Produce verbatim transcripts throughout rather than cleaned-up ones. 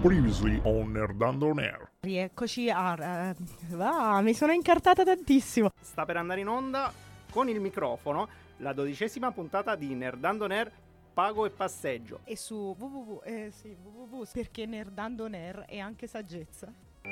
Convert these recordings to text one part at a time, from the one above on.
Previously on Nerdando on Air. Rieccoci a... Uh, ah, mi sono incartata tantissimo. Sta per andare in onda con il microfono la dodicesima puntata di Nerdando on Air, Pago e Passeggio. E su www, eh, sì, www, perché Nerdando on Air è anche saggezza.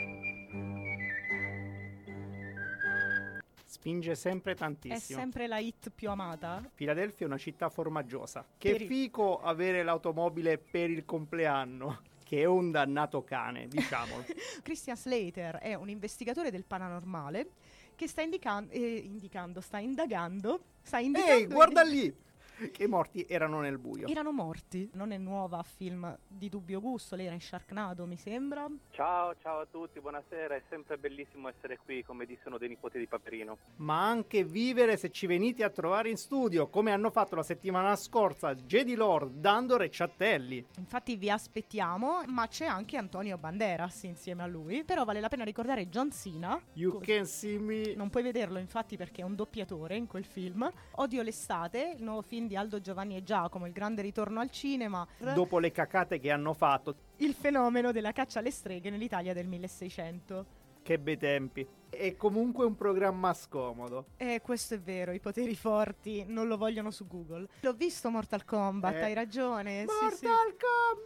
Spinge sempre tantissimo. È sempre la hit più amata. Filadelfia è una città formaggiosa. Che Per il- fico avere l'automobile per il compleanno. Che è un dannato cane, diciamolo. Christian Slater è un investigatore del paranormale che sta indican- eh, indicando, sta indagando, sta indicando... Ehi, guarda lì! Che i morti erano nel buio. Erano morti. Non è nuova, film di dubbio gusto. Lei era in Sharknado, mi sembra. Ciao, ciao a tutti, buonasera, è sempre bellissimo essere qui, come dicono dei nipoti di Paperino. Ma anche vivere se ci venite a trovare in studio, come hanno fatto la settimana scorsa Jedi Lord, Dandor e Ciattelli. Infatti vi aspettiamo, ma c'è anche Antonio Banderas insieme a lui. Però vale la pena ricordare John Cena. You Cos- can see me. Non puoi vederlo infatti perché è un doppiatore in quel film. Odio l'estate, il nuovo film di Aldo, Giovanni e Giacomo, il grande ritorno al cinema. Dopo le cacate che hanno fatto. Il fenomeno della caccia alle streghe nell'Italia del milleseicento. Che bei tempi. È comunque un programma scomodo. Eh, questo è vero, i poteri forti non lo vogliono su Google. L'ho visto Mortal Kombat, Eh. hai ragione. Sì, sì. Mortal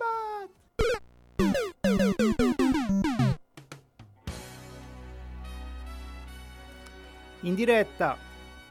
Kombat! In diretta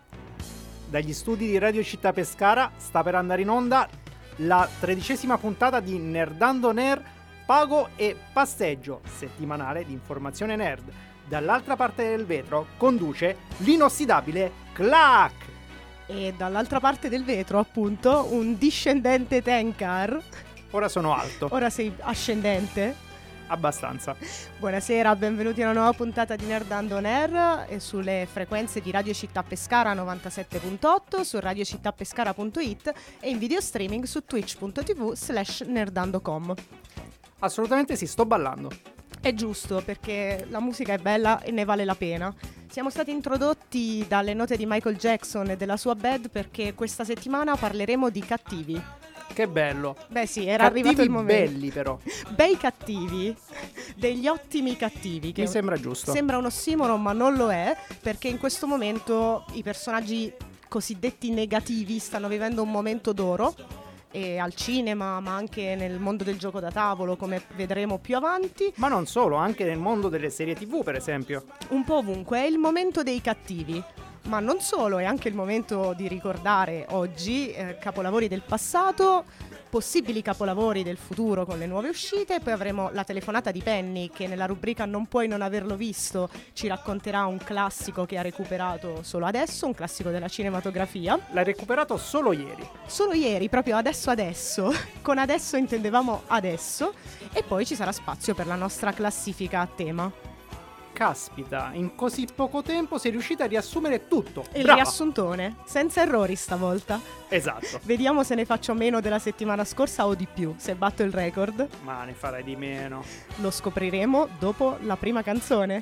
dagli studi di Radio Città Pescara sta per andare in onda la tredicesima puntata di Nerdando on Air, Pago e Passeggio, settimanale di informazione nerd. Dall'altra parte del vetro conduce l'inossidabile Clack. E dall'altra parte del vetro, appunto, un discendente Tenkar. Ora sono alto, Ora sei ascendente. abbastanza. Buonasera, benvenuti a una nuova puntata di Nerdando on Air e sulle frequenze di Radio Città Pescara novantasette punto otto, su radiocittapescara punto it e in video streaming su twitch.tv slash nerdandocom. Assolutamente sì, sto ballando. È giusto perché la musica è bella e ne vale la pena. Siamo stati introdotti dalle note di Michael Jackson e della sua band perché questa settimana parleremo di cattivi. Che bello. Beh sì, era Cattivi arrivato il momento. belli però. Bei cattivi, degli ottimi cattivi. Che Mi sembra giusto. Sembra un ossimoro, ma non lo è, perché in questo momento i personaggi cosiddetti negativi stanno vivendo un momento d'oro, e al cinema, ma anche nel mondo del gioco da tavolo, come vedremo più avanti, Ma non solo, anche nel mondo delle serie tivù, per esempio. un po' ovunque. È il momento dei cattivi. Ma non solo, è anche il momento di ricordare oggi eh, capolavori del passato, possibili capolavori del futuro con le nuove uscite. Poi avremo la telefonata di Penny che nella rubrica Non puoi non averlo visto ci racconterà un classico che ha recuperato solo adesso, un classico della cinematografia. L'hai recuperato solo ieri. Solo ieri, proprio adesso adesso, con adesso intendevamo adesso. E poi ci sarà spazio per la nostra classifica a tema. Caspita, in così poco tempo sei riuscita a riassumere tutto. Il Brava. riassuntone, senza errori stavolta. Esatto. Vediamo se ne faccio meno della settimana scorsa o di più, se batto il record. Ma ne farai di meno. Lo scopriremo dopo la prima canzone,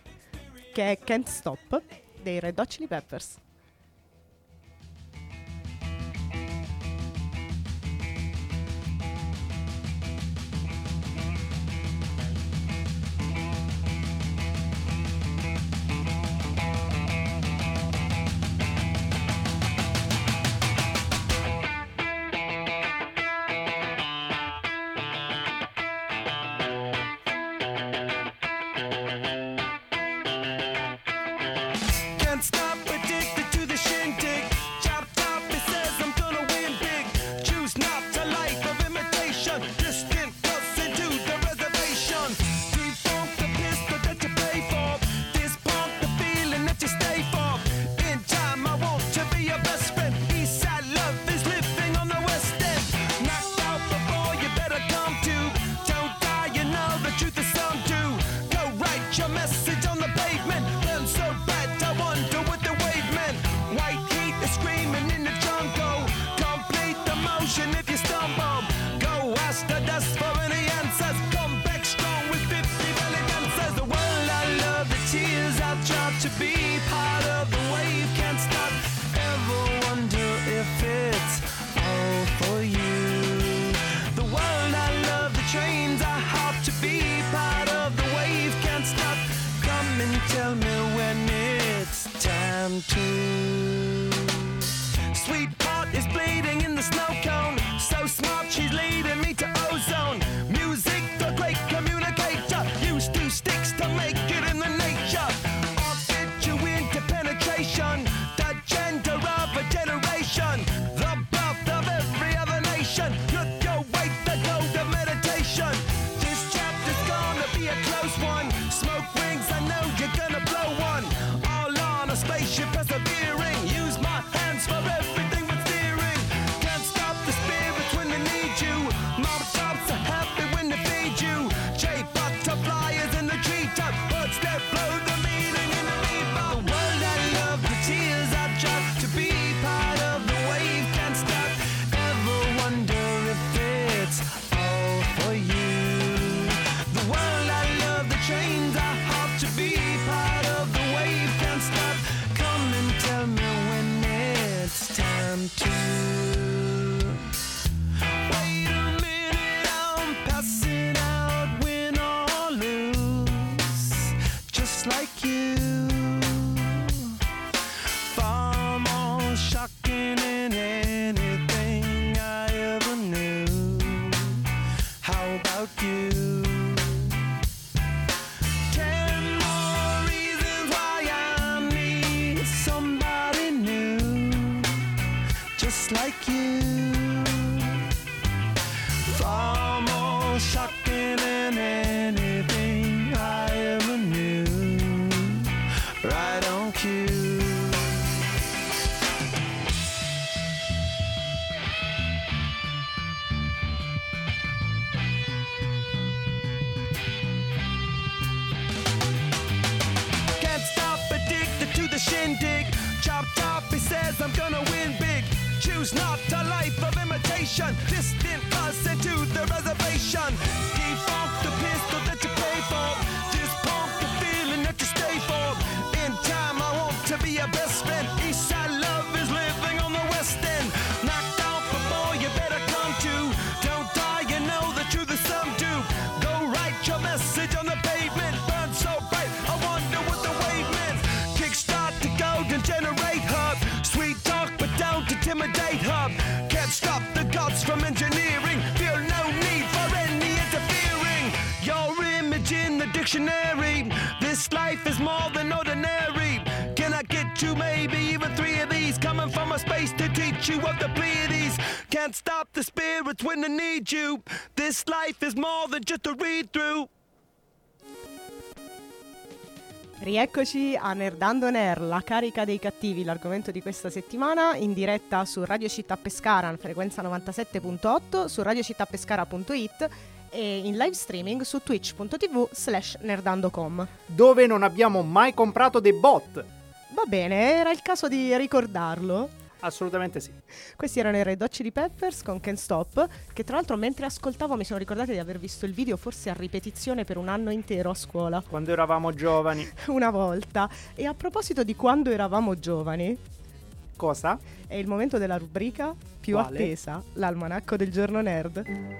che è Can't Stop dei Red Hot Chili Peppers. Can't stop, addicted just like you. Far more shocking than anything I ever knew. Right on cue. Can't stop, addicted to the shindig. Chopped off, he says I'm gonna win big. Choose not a life of imitation. Distant us into the reservation. Defunct the pistol that you pay for. Dispunk the feeling that you stay for. In time I want to be your best friend. East side love is living on the west end. Knocked out before you better come to. Don't die, you know the truth is some do. Go write your message on the pavement. Burn so bright, I wonder what the wave meant. Kickstart the golden generate hub. Sweet talk but don't intimidate hub. Can't stop the gods from engineering. Feel no need for any interfering. Your image in the dictionary. This life is more than ordinary. Can I get you maybe even three of these? Coming from a space to teach you of the Pleiades. Can't stop the spirits when they need you. This life is more than just a read through. Rieccoci a Nerdando Ner, la carica dei cattivi, l'argomento di questa settimana, in diretta su Radio Città Pescara, in frequenza novantasette virgola otto, su radiocittapescara punto it e in live streaming su twitch.tv slash nerdando.com. Dove non abbiamo mai comprato dei bot. Va bene, era il caso di ricordarlo. Assolutamente sì. Questi erano i Red Hot Chili Peppers con Can't Stop, che tra l'altro mentre ascoltavo mi sono ricordata di aver visto il video forse a ripetizione per un anno intero a scuola. Quando eravamo giovani. Una volta. E a proposito di quando eravamo giovani, Cosa? è il momento della rubrica più Quale? attesa, l'almanacco del giorno nerd.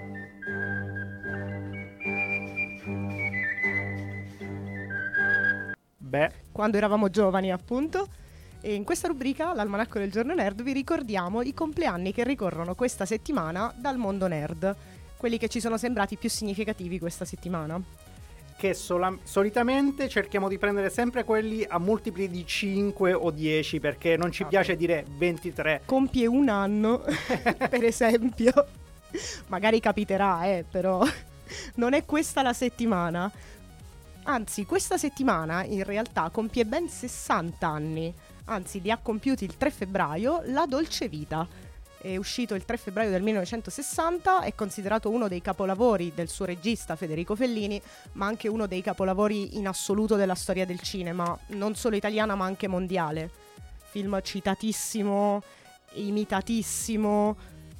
Beh, Quando eravamo giovani, appunto. E in questa rubrica, l'almanacco del giorno nerd, vi ricordiamo i compleanni che ricorrono questa settimana dal mondo nerd, quelli che ci sono sembrati più significativi questa settimana. che sola- solitamente cerchiamo di prendere sempre quelli a multipli di cinque o dieci, perché non ci Ok. piace dire ventitré. Compie un anno, per esempio. Magari capiterà, eh, però non è questa la settimana. Anzi, questa settimana in realtà compie ben sessanta anni. Anzi, li ha compiuti il tre febbraio La Dolce Vita. È uscito il tre febbraio del millenovecentosessanta, è considerato uno dei capolavori del suo regista Federico Fellini, ma anche uno dei capolavori in assoluto della storia del cinema, non solo italiana ma anche mondiale. Film citatissimo, imitatissimo.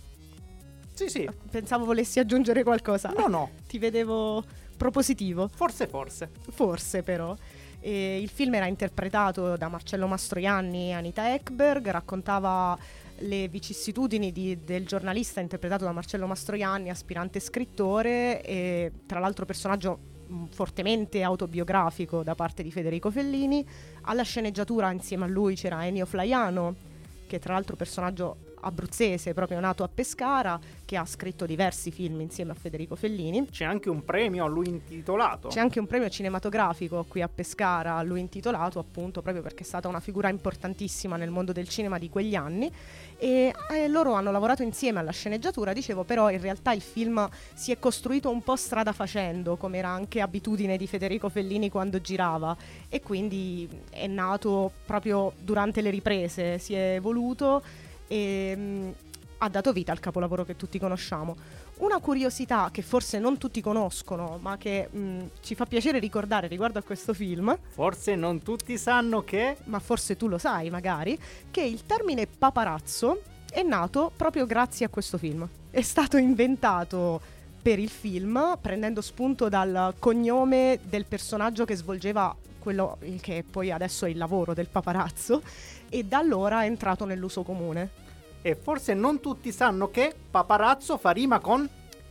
Sì, sì. Pensavo volessi aggiungere qualcosa. No, no. Ti vedevo propositivo. Forse, forse. Forse però. E il film era interpretato da Marcello Mastroianni e Anita Ekberg, raccontava le vicissitudini di, del giornalista interpretato da Marcello Mastroianni, aspirante scrittore e tra l'altro personaggio mh, fortemente autobiografico da parte di Federico Fellini. Alla sceneggiatura insieme a lui c'era Ennio Flaiano, che tra l'altro personaggio abruzzese, proprio nato a Pescara, che ha scritto diversi film insieme a Federico Fellini. C'è anche un premio a lui intitolato. C'è anche un premio cinematografico qui a Pescara a lui intitolato, appunto proprio perché è stata una figura importantissima nel mondo del cinema di quegli anni. E eh, loro hanno lavorato insieme alla sceneggiatura, dicevo, però in realtà il film si è costruito un po' strada facendo, come era anche abitudine di Federico Fellini quando girava, e quindi è nato proprio durante le riprese, si è evoluto e mh, ha dato vita al capolavoro che tutti conosciamo. Una curiosità che forse non tutti conoscono, ma che mh, ci fa piacere ricordare riguardo a questo film, Forse non tutti sanno che... ma forse tu lo sai magari, che il termine paparazzo è nato proprio grazie a questo film. È stato inventato per il film prendendo spunto dal cognome del personaggio che svolgeva quello che poi adesso è il lavoro del paparazzo, e da allora è entrato nell'uso comune. E forse non tutti sanno che paparazzo fa rima con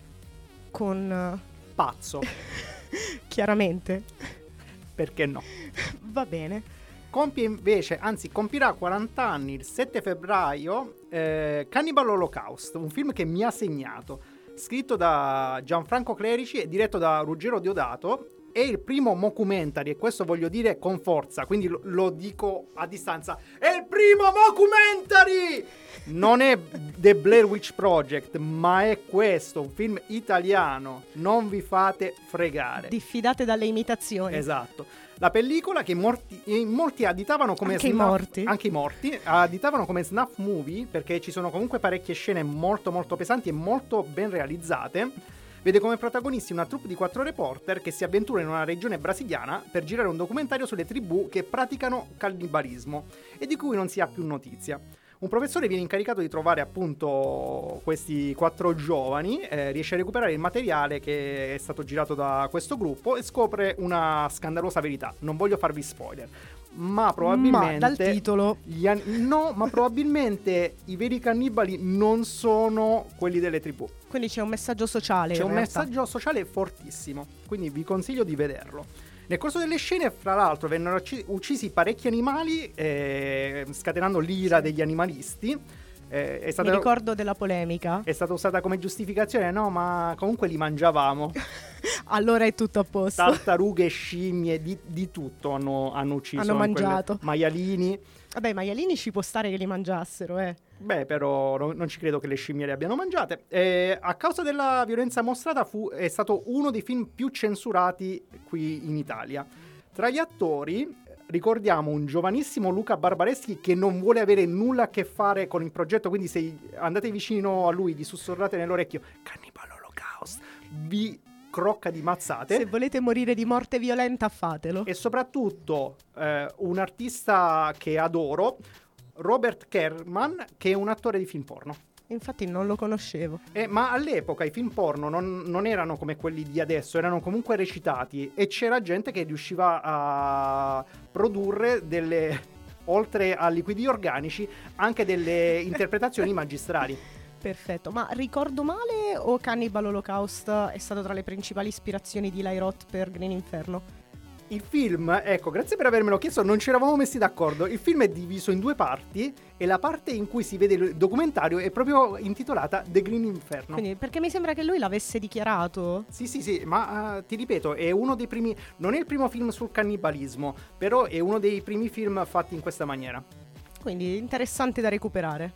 Con eh, pazzo. chiaramente. Perché no? Va bene. Compie invece, anzi compirà quaranta anni il sette febbraio eh, Cannibal Holocaust, un film che mi ha segnato, scritto da Gianfranco Clerici e diretto da Ruggero Diodato, è il primo mockumentary, e questo voglio dire con forza, quindi lo, lo dico a distanza, è il primo mockumentary! Non è The Blair Witch Project, ma è questo, un film italiano, non vi fate fregare. Diffidate dalle imitazioni. Esatto. La pellicola che molti, molti additavano come anche snuff, i morti. Anche i morti additavano come snuff movie, perché ci sono comunque parecchie scene molto molto pesanti e molto ben realizzate. Vede come protagonisti una troupe di quattro reporter che si avventura in una regione brasiliana per girare un documentario sulle tribù che praticano cannibalismo e di cui non si ha più notizia. Un professore viene incaricato di trovare appunto questi quattro giovani, eh, riesce a recuperare il materiale che è stato girato da questo gruppo e scopre una scandalosa verità. Non voglio farvi spoiler, ma probabilmente... Ma dal titolo... Gli an- no, ma probabilmente i veri cannibali non sono quelli delle tribù. Quindi c'è un messaggio sociale. C'è in un realtà. messaggio sociale fortissimo, quindi vi consiglio di vederlo. Nel corso delle scene, fra l'altro, vennero ucc- uccisi parecchi animali, eh, scatenando l'ira degli animalisti. Eh, è stata, Mi ricordo della polemica. È stata usata come giustificazione, no, ma comunque li mangiavamo. Allora è tutto a posto. Tartarughe, scimmie, di, di tutto hanno, hanno ucciso. Hanno mangiato. Maialini. Vabbè, i maialini ci può stare che li mangiassero, eh. Beh, però no, non ci credo che le scimmie le abbiano mangiate. Eh, a causa della violenza mostrata fu, è stato uno dei film più censurati qui in Italia. Tra gli attori ricordiamo un giovanissimo Luca Barbareschi che non vuole avere nulla a che fare con il progetto, quindi se andate vicino a lui, gli sussurrate nell'orecchio Cannibal Holocaust, vi crocca di mazzate. Se volete morire di morte violenta, fatelo. E soprattutto eh, un artista che adoro, Robert Kerman, che è un attore di film porno. Infatti non lo conoscevo. Eh, ma all'epoca i film porno non, non erano come quelli di adesso, erano comunque recitati e c'era gente che riusciva a produrre delle, oltre a liquidi organici, anche delle interpretazioni magistrali. Perfetto, ma ricordo male o Cannibal Holocaust è stato tra le principali ispirazioni di Eli Roth per Green Inferno? Il film, ecco, grazie per avermelo chiesto, non ci eravamo messi d'accordo. Il film è diviso in due parti e la parte in cui si vede il documentario è proprio intitolata The Green Inferno. Quindi, perché mi sembra che lui l'avesse dichiarato. Sì, sì, sì, ma uh, ti ripeto, è uno dei primi, non è il primo film sul cannibalismo, però è uno dei primi film fatti in questa maniera. Quindi interessante da recuperare.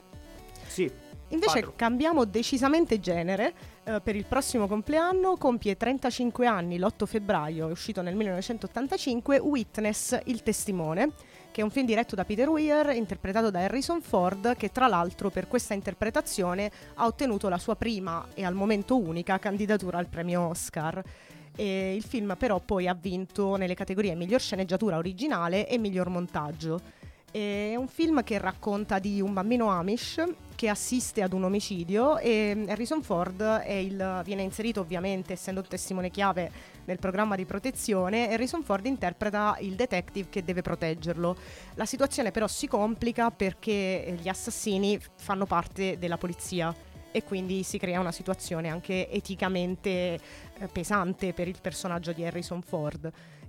Sì. Invece fatelo. cambiamo decisamente genere. Uh, per il prossimo compleanno compie trentacinque anni, l'otto febbraio, è uscito nel millenovecentottantacinque, Witness, il testimone, che è un film diretto da Peter Weir, interpretato da Harrison Ford, che tra l'altro per questa interpretazione ha ottenuto la sua prima e al momento unica candidatura al premio Oscar. E il film però poi ha vinto nelle categorie miglior sceneggiatura originale e miglior montaggio. È un film che racconta di un bambino Amish che assiste ad un omicidio e Harrison Ford è il, viene inserito ovviamente, essendo un testimone chiave nel programma di protezione. Harrison Ford interpreta il detective che deve proteggerlo. La situazione però si complica perché gli assassini fanno parte della polizia e quindi si crea una situazione anche eticamente eh, pesante per il personaggio di Harrison Ford.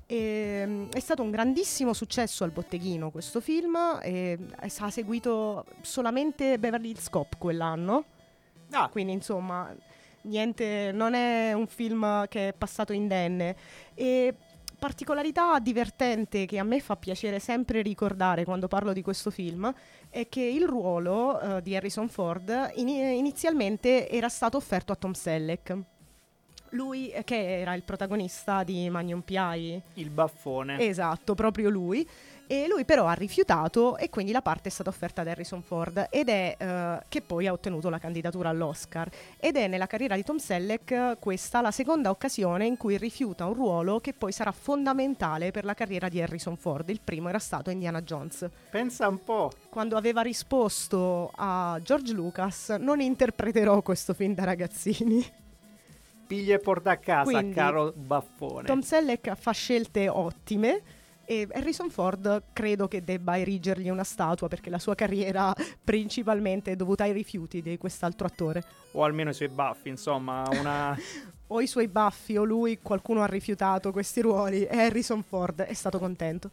E, è stato un grandissimo successo al botteghino questo film e ha seguito solamente Beverly Hills Cop quell'anno. Ah. Quindi insomma niente, non è un film che è passato indenne. E particolarità divertente che a me fa piacere sempre ricordare quando parlo di questo film è che il ruolo uh, di Harrison Ford in- inizialmente era stato offerto a Tom Selleck. Lui, che era il protagonista di Magnum P I. Il baffone. Esatto, proprio lui. E lui però ha rifiutato e quindi la parte è stata offerta ad Harrison Ford ed è uh, che poi ha ottenuto la candidatura all'Oscar. Ed è nella carriera di Tom Selleck questa la seconda occasione in cui rifiuta un ruolo che poi sarà fondamentale per la carriera di Harrison Ford. Il primo era stato Indiana Jones. Pensa un po'. Quando aveva risposto a George Lucas: non interpreterò questo film da ragazzini. Piglia e porta a casa, Quindi, caro baffone. Tom Selleck fa scelte ottime e Harrison Ford credo che debba erigergli una statua perché la sua carriera principalmente è dovuta ai rifiuti di quest'altro attore. O almeno i suoi baffi, insomma, una... O i suoi baffi o lui, qualcuno ha rifiutato questi ruoli e Harrison Ford è stato contento.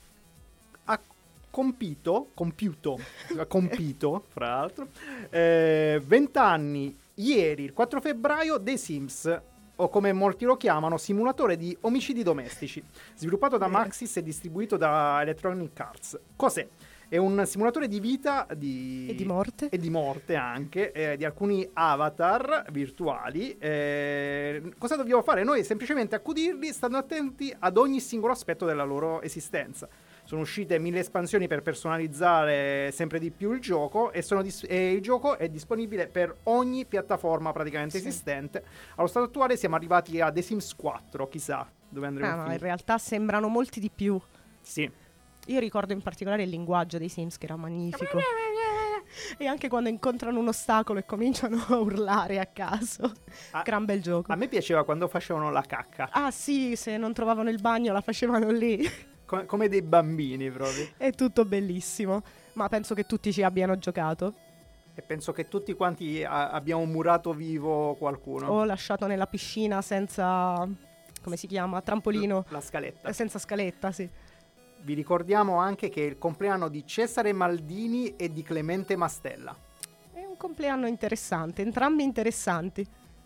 ha compito, compiuto, compito, fra l'altro, eh, venti anni. Ieri, il quattro febbraio, The Sims o come molti lo chiamano, simulatore di omicidi domestici, sviluppato da Maxis e distribuito da Electronic Arts. Cos'è? È un simulatore di vita di... E di morte. E di morte anche, eh, di alcuni avatar virtuali. Eh, cosa dobbiamo fare? Noi semplicemente accudirli, stando attenti ad ogni singolo aspetto della loro esistenza. Sono uscite mille espansioni per personalizzare sempre di più il gioco e, sono dis- e il gioco è disponibile per ogni piattaforma praticamente sì. esistente. Allo stato attuale siamo arrivati a The Sims quattro, chissà dove andremo Ah, a no, finire. in realtà sembrano molti di più. Sì. Io ricordo in particolare il linguaggio dei Sims che era magnifico. E anche quando incontrano un ostacolo e cominciano a urlare a caso. Ah, Gran bel gioco. A me piaceva quando facevano la cacca, Ah sì, se non trovavano il bagno la facevano lì. come, come dei bambini proprio. È tutto bellissimo. Ma penso che tutti ci abbiano giocato. E penso che tutti quanti a- abbiamo murato vivo qualcuno. O lasciato nella piscina senza... come si chiama? Trampolino. La scaletta. Eh, Senza scaletta, sì. Vi ricordiamo anche che è il compleanno di Cesare Maldini e di Clemente Mastella. È un compleanno interessante, entrambi interessanti.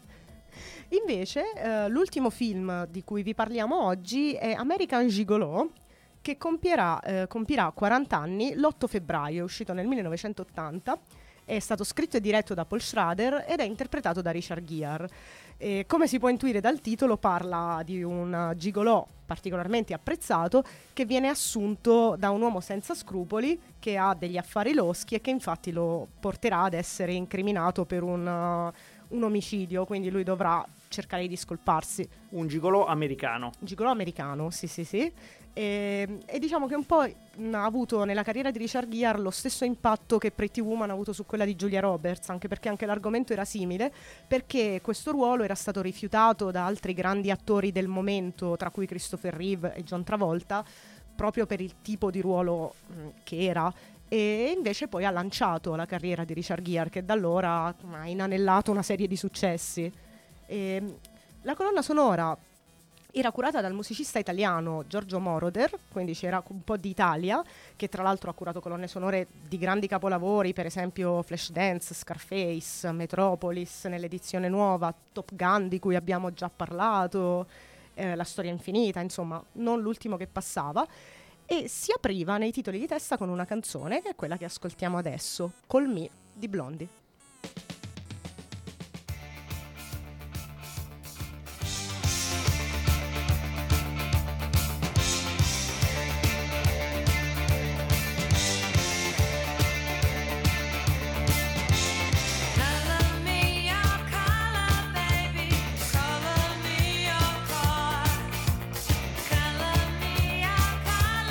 Invece, eh, l'ultimo film di cui vi parliamo oggi è American Gigolo, che compierà, eh, compirà quaranta anni l'otto febbraio, è uscito nel millenovecentottanta, è stato scritto e diretto da Paul Schrader ed è interpretato da Richard Gere. E come si può intuire dal titolo, parla di un gigolò particolarmente apprezzato che viene assunto da un uomo senza scrupoli che ha degli affari loschi e che infatti lo porterà ad essere incriminato per un, uh, un omicidio, quindi lui dovrà cercare di scolparsi. Un gigolò americano. Gigolò americano, sì sì sì. E, e diciamo che un po' mh, ha avuto nella carriera di Richard Gere lo stesso impatto che Pretty Woman ha avuto su quella di Julia Roberts, anche perché anche l'argomento era simile, perché questo ruolo era stato rifiutato da altri grandi attori del momento, tra cui Christopher Reeve e John Travolta, proprio per il tipo di ruolo mh, che era. E invece poi ha lanciato la carriera di Richard Gere, che da allora ha inanellato una serie di successi. E, la colonna sonora era curata dal musicista italiano Giorgio Moroder, quindi c'era un po' di Italia, che tra l'altro ha curato colonne sonore di grandi capolavori, per esempio Flashdance, Scarface, Metropolis nell'edizione nuova, Top Gun di cui abbiamo già parlato, eh, La storia infinita, insomma, non l'ultimo che passava. E si apriva nei titoli di testa con una canzone, che è quella che ascoltiamo adesso, Call Me di Blondie.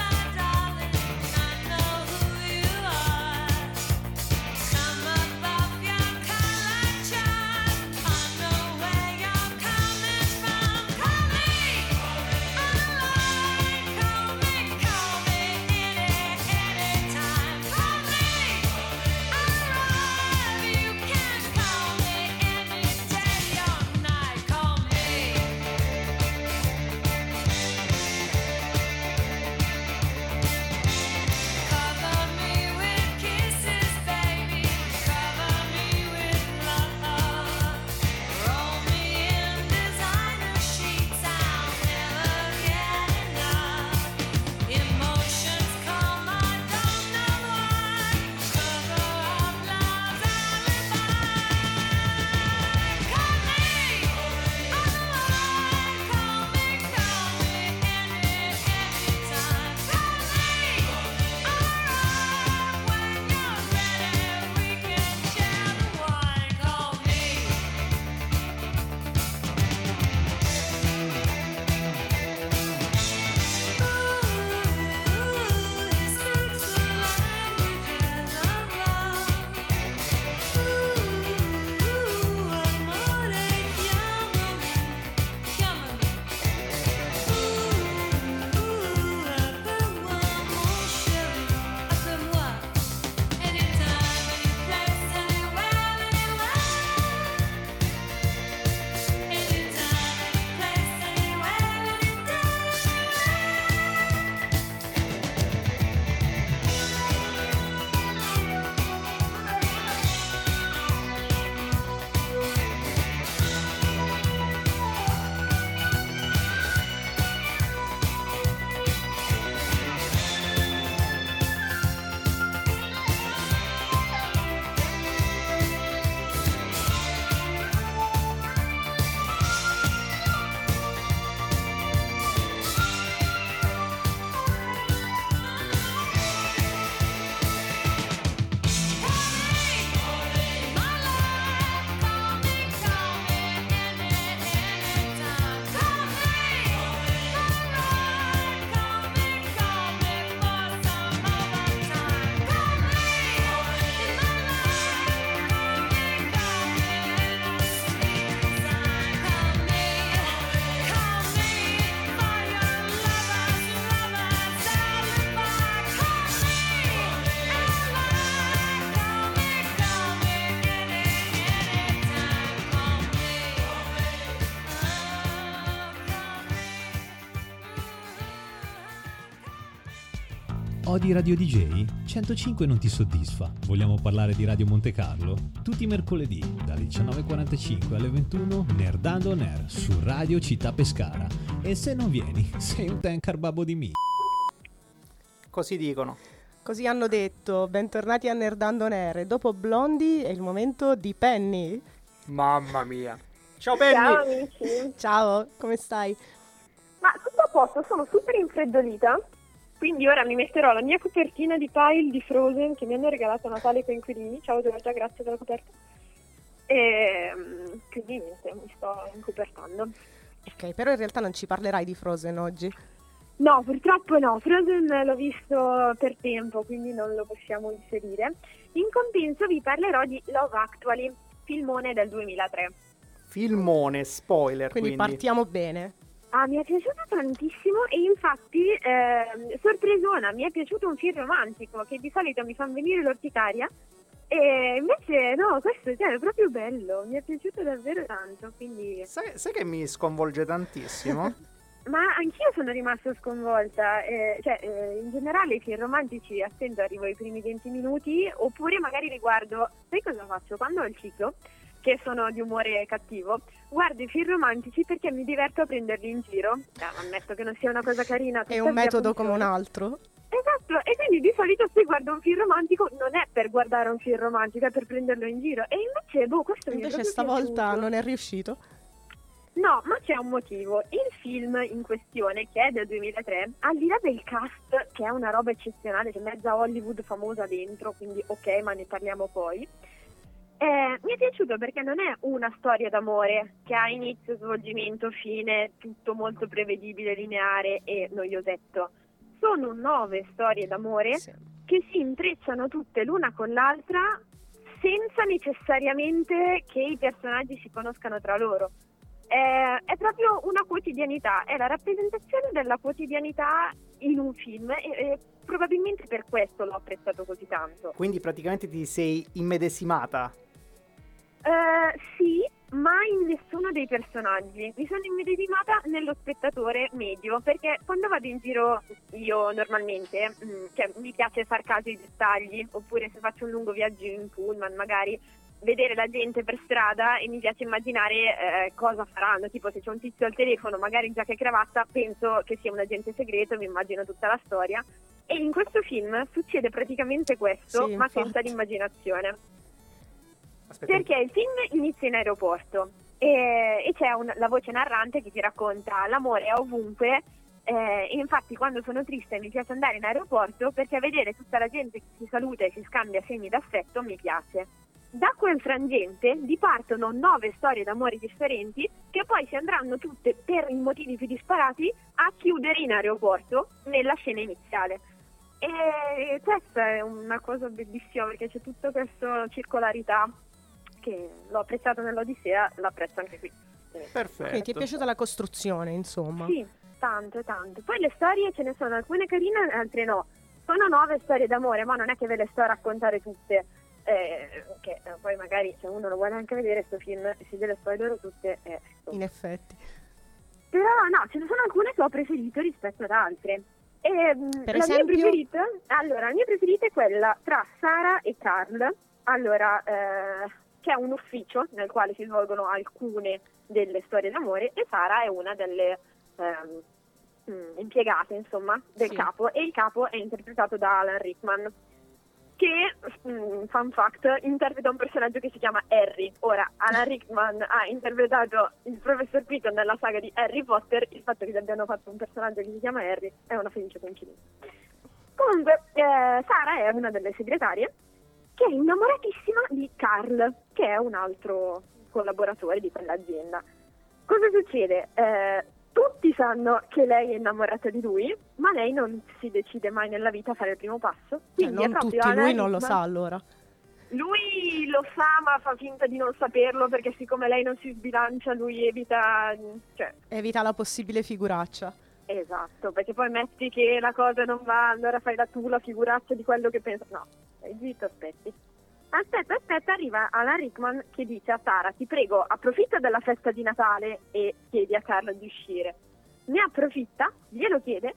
Come above Odi Radio D J? centocinque non ti soddisfa? Vogliamo parlare di Radio Monte Carlo? Tutti i mercoledì, dalle diciannove e quarantacinque alle ventuno, Nerdando on Air, su Radio Città Pescara. E se non vieni, sei un tankar babbo di me. Così dicono. Così hanno detto. Bentornati a Nerdando on Air. Dopo Blondie è il momento di Penny. Mamma mia. Ciao Penny. Ciao amici. Ciao, come stai? Ma tutto a posto, sono super infreddolita. Quindi ora mi metterò la mia copertina di Pile di Frozen che mi hanno regalato a Natale i coinquilini. Ciao Giorgia, grazie della coperta. E quindi niente, mi sto incopertando. Ok, però in realtà non ci parlerai di Frozen oggi. No, purtroppo no. Frozen l'ho visto per tempo, quindi non lo possiamo inserire. In compenso vi parlerò di Love Actually, filmone del duemilatré. Filmone, spoiler, Quindi, quindi. partiamo bene. Ah, mi è piaciuto tantissimo e infatti, eh, sorpresona, mi è piaciuto un film romantico che di solito mi fa venire l'orticaria e invece no, questo cioè, è proprio bello, mi è piaciuto davvero tanto, quindi... Sai, sai che mi sconvolge tantissimo? Ma anch'io sono rimasta sconvolta, eh, cioè eh, in generale i film romantici attendo arrivo ai primi venti minuti oppure magari li guardo, sai cosa faccio? Quando ho il ciclo, che sono di umore cattivo, guardo i film romantici perché mi diverto a prenderli in giro. Eh, ammetto che non sia una cosa carina. È un metodo come un altro. Esatto, e quindi di solito se guardo un film romantico non è per guardare un film romantico, è per prenderlo in giro. E invece, boh, questo mi è Invece proprio stavolta piaciuto. non è riuscito. No, ma c'è un motivo. Il film in questione, che è del duemilatré, al di là del cast, che è una roba eccezionale, c'è mezza Hollywood famosa dentro, quindi ok, ma ne parliamo poi. Eh, mi è piaciuto perché non è una storia d'amore che ha inizio, svolgimento, fine, tutto molto prevedibile, lineare e noiosetto. Sono nove storie d'amore Sì. che si intrecciano tutte l'una con l'altra senza necessariamente che i personaggi si conoscano tra loro. Eh, è proprio una quotidianità, è la rappresentazione della quotidianità in un film e, e probabilmente per questo l'ho apprezzato così tanto. Quindi praticamente ti sei immedesimata. Eh, sì, ma in nessuno dei personaggi. Mi sono immedesimata nello spettatore medio, perché quando vado in giro io normalmente, mh, cioè, mi piace far caso ai dettagli, oppure se faccio un lungo viaggio in pullman magari vedere la gente per strada e mi piace immaginare eh, cosa faranno, tipo se c'è un tizio al telefono magari in giacca e cravatta penso che sia un agente segreto, mi immagino tutta la storia e in questo film succede praticamente questo, Sì, ma infatti. senza l'immaginazione. Aspetta. Perché il film inizia in aeroporto e, e c'è un, la voce narrante che ti racconta l'amore è ovunque eh, e infatti quando sono triste mi piace andare in aeroporto perché vedere tutta la gente che si saluta e si scambia segni d'affetto mi piace. Da quel frangente dipartono nove storie d'amore differenti che poi si andranno tutte per i motivi più disparati a chiudere in aeroporto nella scena iniziale. E questa è una cosa bellissima perché c'è tutta questa circolarità che l'ho apprezzato nell'Odissea, l'apprezzo anche qui. Perfetto. Quindi ti è piaciuta la costruzione, insomma. Sì, tanto, tanto. Poi le storie ce ne sono alcune carine, altre no. Sono nove storie d'amore, ma non è che ve le sto a raccontare tutte. Eh, che eh, poi magari se uno lo vuole anche vedere questo film e si deve spoilerò tutte eh, In effetti. però no, ce ne sono alcune che ho preferito rispetto ad altre e, mh, Per la esempio? mia preferita allora la mia preferita è quella tra Sara e Carl. Allora eh, c'è un ufficio nel quale si svolgono alcune delle storie d'amore e Sara è una delle ehm, mh, impiegate insomma del Sì. capo e il capo è interpretato da Alan Rickman che, mh, fun fact, interpreta un personaggio che si chiama Harry. Ora, Alan Rickman ha interpretato il professor Piton nella saga di Harry Potter, il fatto che gli abbiano fatto un personaggio che si chiama Harry è una felice coincidenza. Comunque, eh, Sara è una delle segretarie che è innamoratissima di Carl, che è un altro collaboratore di quell'azienda. Cosa succede? Eh, tutti sanno che lei è innamorata di lui, ma lei non si decide mai nella vita a fare il primo passo. Cioè, Quindi è non proprio tutti, Alan lui non lo Rickman- sa allora. Lui lo sa, ma fa finta di non saperlo perché siccome lei non si sbilancia, lui evita... Cioè, Evita la possibile figuraccia. esatto, perché poi metti che la cosa non va, allora fai la tu la figuraccia di quello che pensa. No, stai zitto, aspetti. Aspetta, aspetta, arriva Alan Rickman che dice a Sara, ti prego, approfitta della festa di Natale e chiedi a Carl di uscire. Ne approfitta, glielo chiede,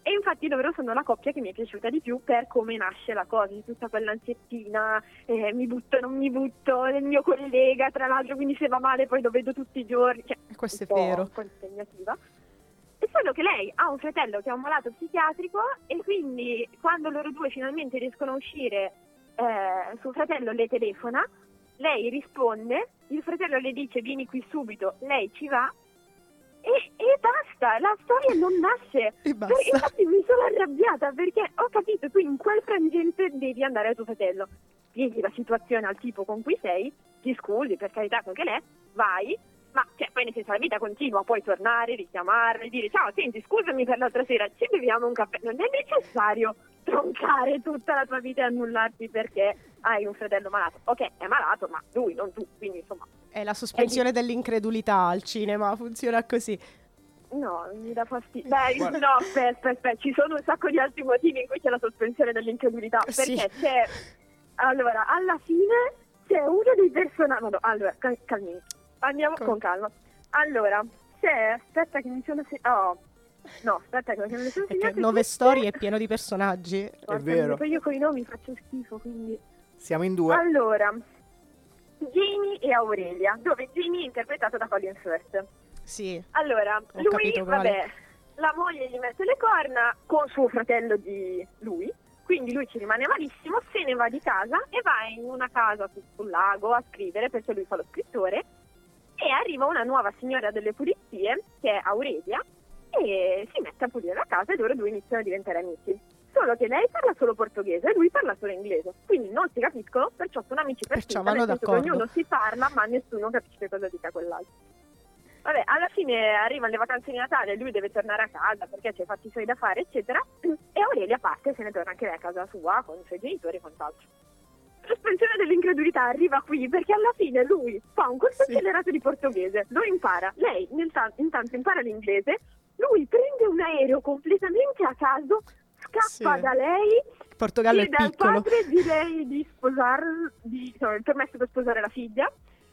E infatti loro sono la coppia che mi è piaciuta di più per come nasce la cosa, di tutta quell'ansiettina, eh, mi butto, non mi butto, nel mio collega, tra l'altro, quindi se va male poi lo vedo tutti i giorni, cioè, questo è un po', vero. un po' impegnativa. E solo che lei ha un fratello che è un malato psichiatrico e quindi quando loro due finalmente riescono a uscire, eh, suo fratello le telefona, lei risponde, il fratello le dice vieni qui subito, lei ci va. E, e basta, la storia non nasce. E basta. Per- infatti mi sono arrabbiata perché ho capito, tu in quel frangente devi andare a tuo fratello, spieghi la situazione al tipo con cui sei, ti scusi, per carità, con che lei, vai, ma cioè, poi nel senso la vita continua, puoi tornare, richiamarla, dire ciao, senti, scusami per l'altra sera, ci beviamo un caffè. Non è necessario troncare tutta la tua vita e annullarti perché hai un fratello malato. Ok, è malato, ma lui, non tu, quindi insomma... È la sospensione dell'incredulità al cinema, funziona così. No, mi dà fastidio. Beh, no, aspetta, aspetta, ci sono un sacco di altri motivi in cui c'è la sospensione dell'incredulità. Perché Sì. c'è... Allora, alla fine c'è uno dei personaggi... No, allora, cal- calmi. Andiamo Com- con calma. Allora, c'è... Aspetta che mi sono... Se- oh... No, aspetta che mi sono Perché segnate nove tutte. storie è pieno di personaggi. Porca vero. miseria, Poi io con i nomi faccio schifo, quindi... Siamo in due. Allora, Jamie e Aurelia, dove Jamie è interpretato da Colin Firth. Sì. Allora, Ho lui, capito quale. vabbè, la moglie gli mette le corna con suo fratello di lui, quindi lui ci rimane malissimo, se ne va di casa e va in una casa su- sul lago a scrivere, perché lui fa lo scrittore, e arriva una nuova signora delle pulizie, che è Aurelia, e si mette a pulire la casa e loro due iniziano a diventare amici. Solo che lei parla solo portoghese e lui parla solo inglese, quindi non si capiscono, perciò sono amici per Perciò finta, vanno nel senso che d'accordo. ognuno si parla ma nessuno capisce cosa dica quell'altro. Vabbè, alla fine arrivano le vacanze di Natale, lui deve tornare a casa perché c'è fatti suoi da fare, eccetera, e Aurelia parte e se ne torna anche lei a casa sua con i suoi genitori e quant'altro. Sospensione dell'incredulità arriva qui perché alla fine lui fa un corso Sì. accelerato di portoghese, lo impara, lei nel ta- intanto impara l'inglese, lui prende un aereo completamente a caso, scappa Sì. da lei, Il Portogallo è chiede al piccolo. padre di lei di sposare, di, insomma, il permesso per sposare la figlia.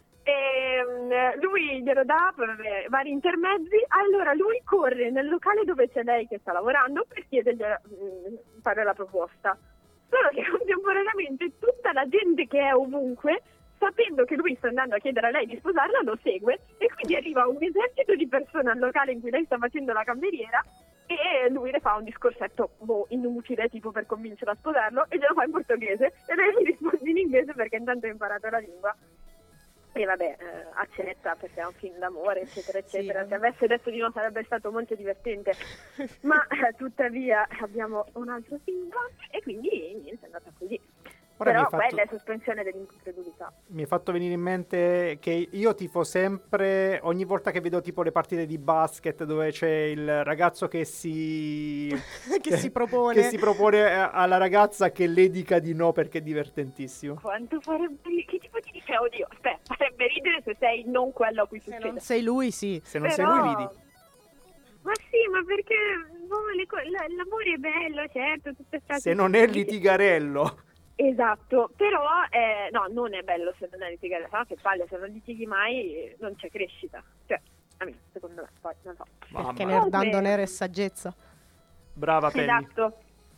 E mm, lui glielo dà per avere vari intermezzi. Allora lui corre nel locale dove c'è lei che sta lavorando per chiedergli mm, fare la proposta. Solo che contemporaneamente tutta la gente che è ovunque, sapendo che lui sta andando a chiedere a lei di sposarla, lo segue e quindi arriva un esercito di persone al locale in cui lei sta facendo la cameriera e lui le fa un discorsetto boh, inutile tipo per convincerla a sposarlo e glielo fa in portoghese e lei gli risponde in inglese perché intanto ha imparato la lingua. E vabbè, eh, accetta perché è un film d'amore, eccetera, eccetera. Sì. Se avesse detto di no sarebbe stato molto divertente, ma eh, tuttavia abbiamo un altro film e quindi niente, è andata così. Ora Però mi hai fatto- quella è sospensione dell'incredulità. Mi è fatto venire in mente che io tifo sempre, ogni volta che vedo tipo le partite di basket dove c'è il ragazzo che si Che si propone. che si propone a- alla ragazza che le dica di no perché è divertentissimo. Quanto farebbe ridere? Che tipo di dice, oddio, aspetta, farebbe ridere se sei non quello a cui Se succede. non sei lui, sì. Se non sei Però- lui ridi. Ma sì, ma perché boh, le co- la- l'amore è bello, certo, tutte state... Se non è litigarello. Esatto, però eh, no, non è bello se non è litigare, no, che palle, se non litighi mai eh, non c'è crescita. Cioè, almeno secondo me, poi non so. Perché Mamma, nerdando nero è saggezza. brava Penny. Esatto.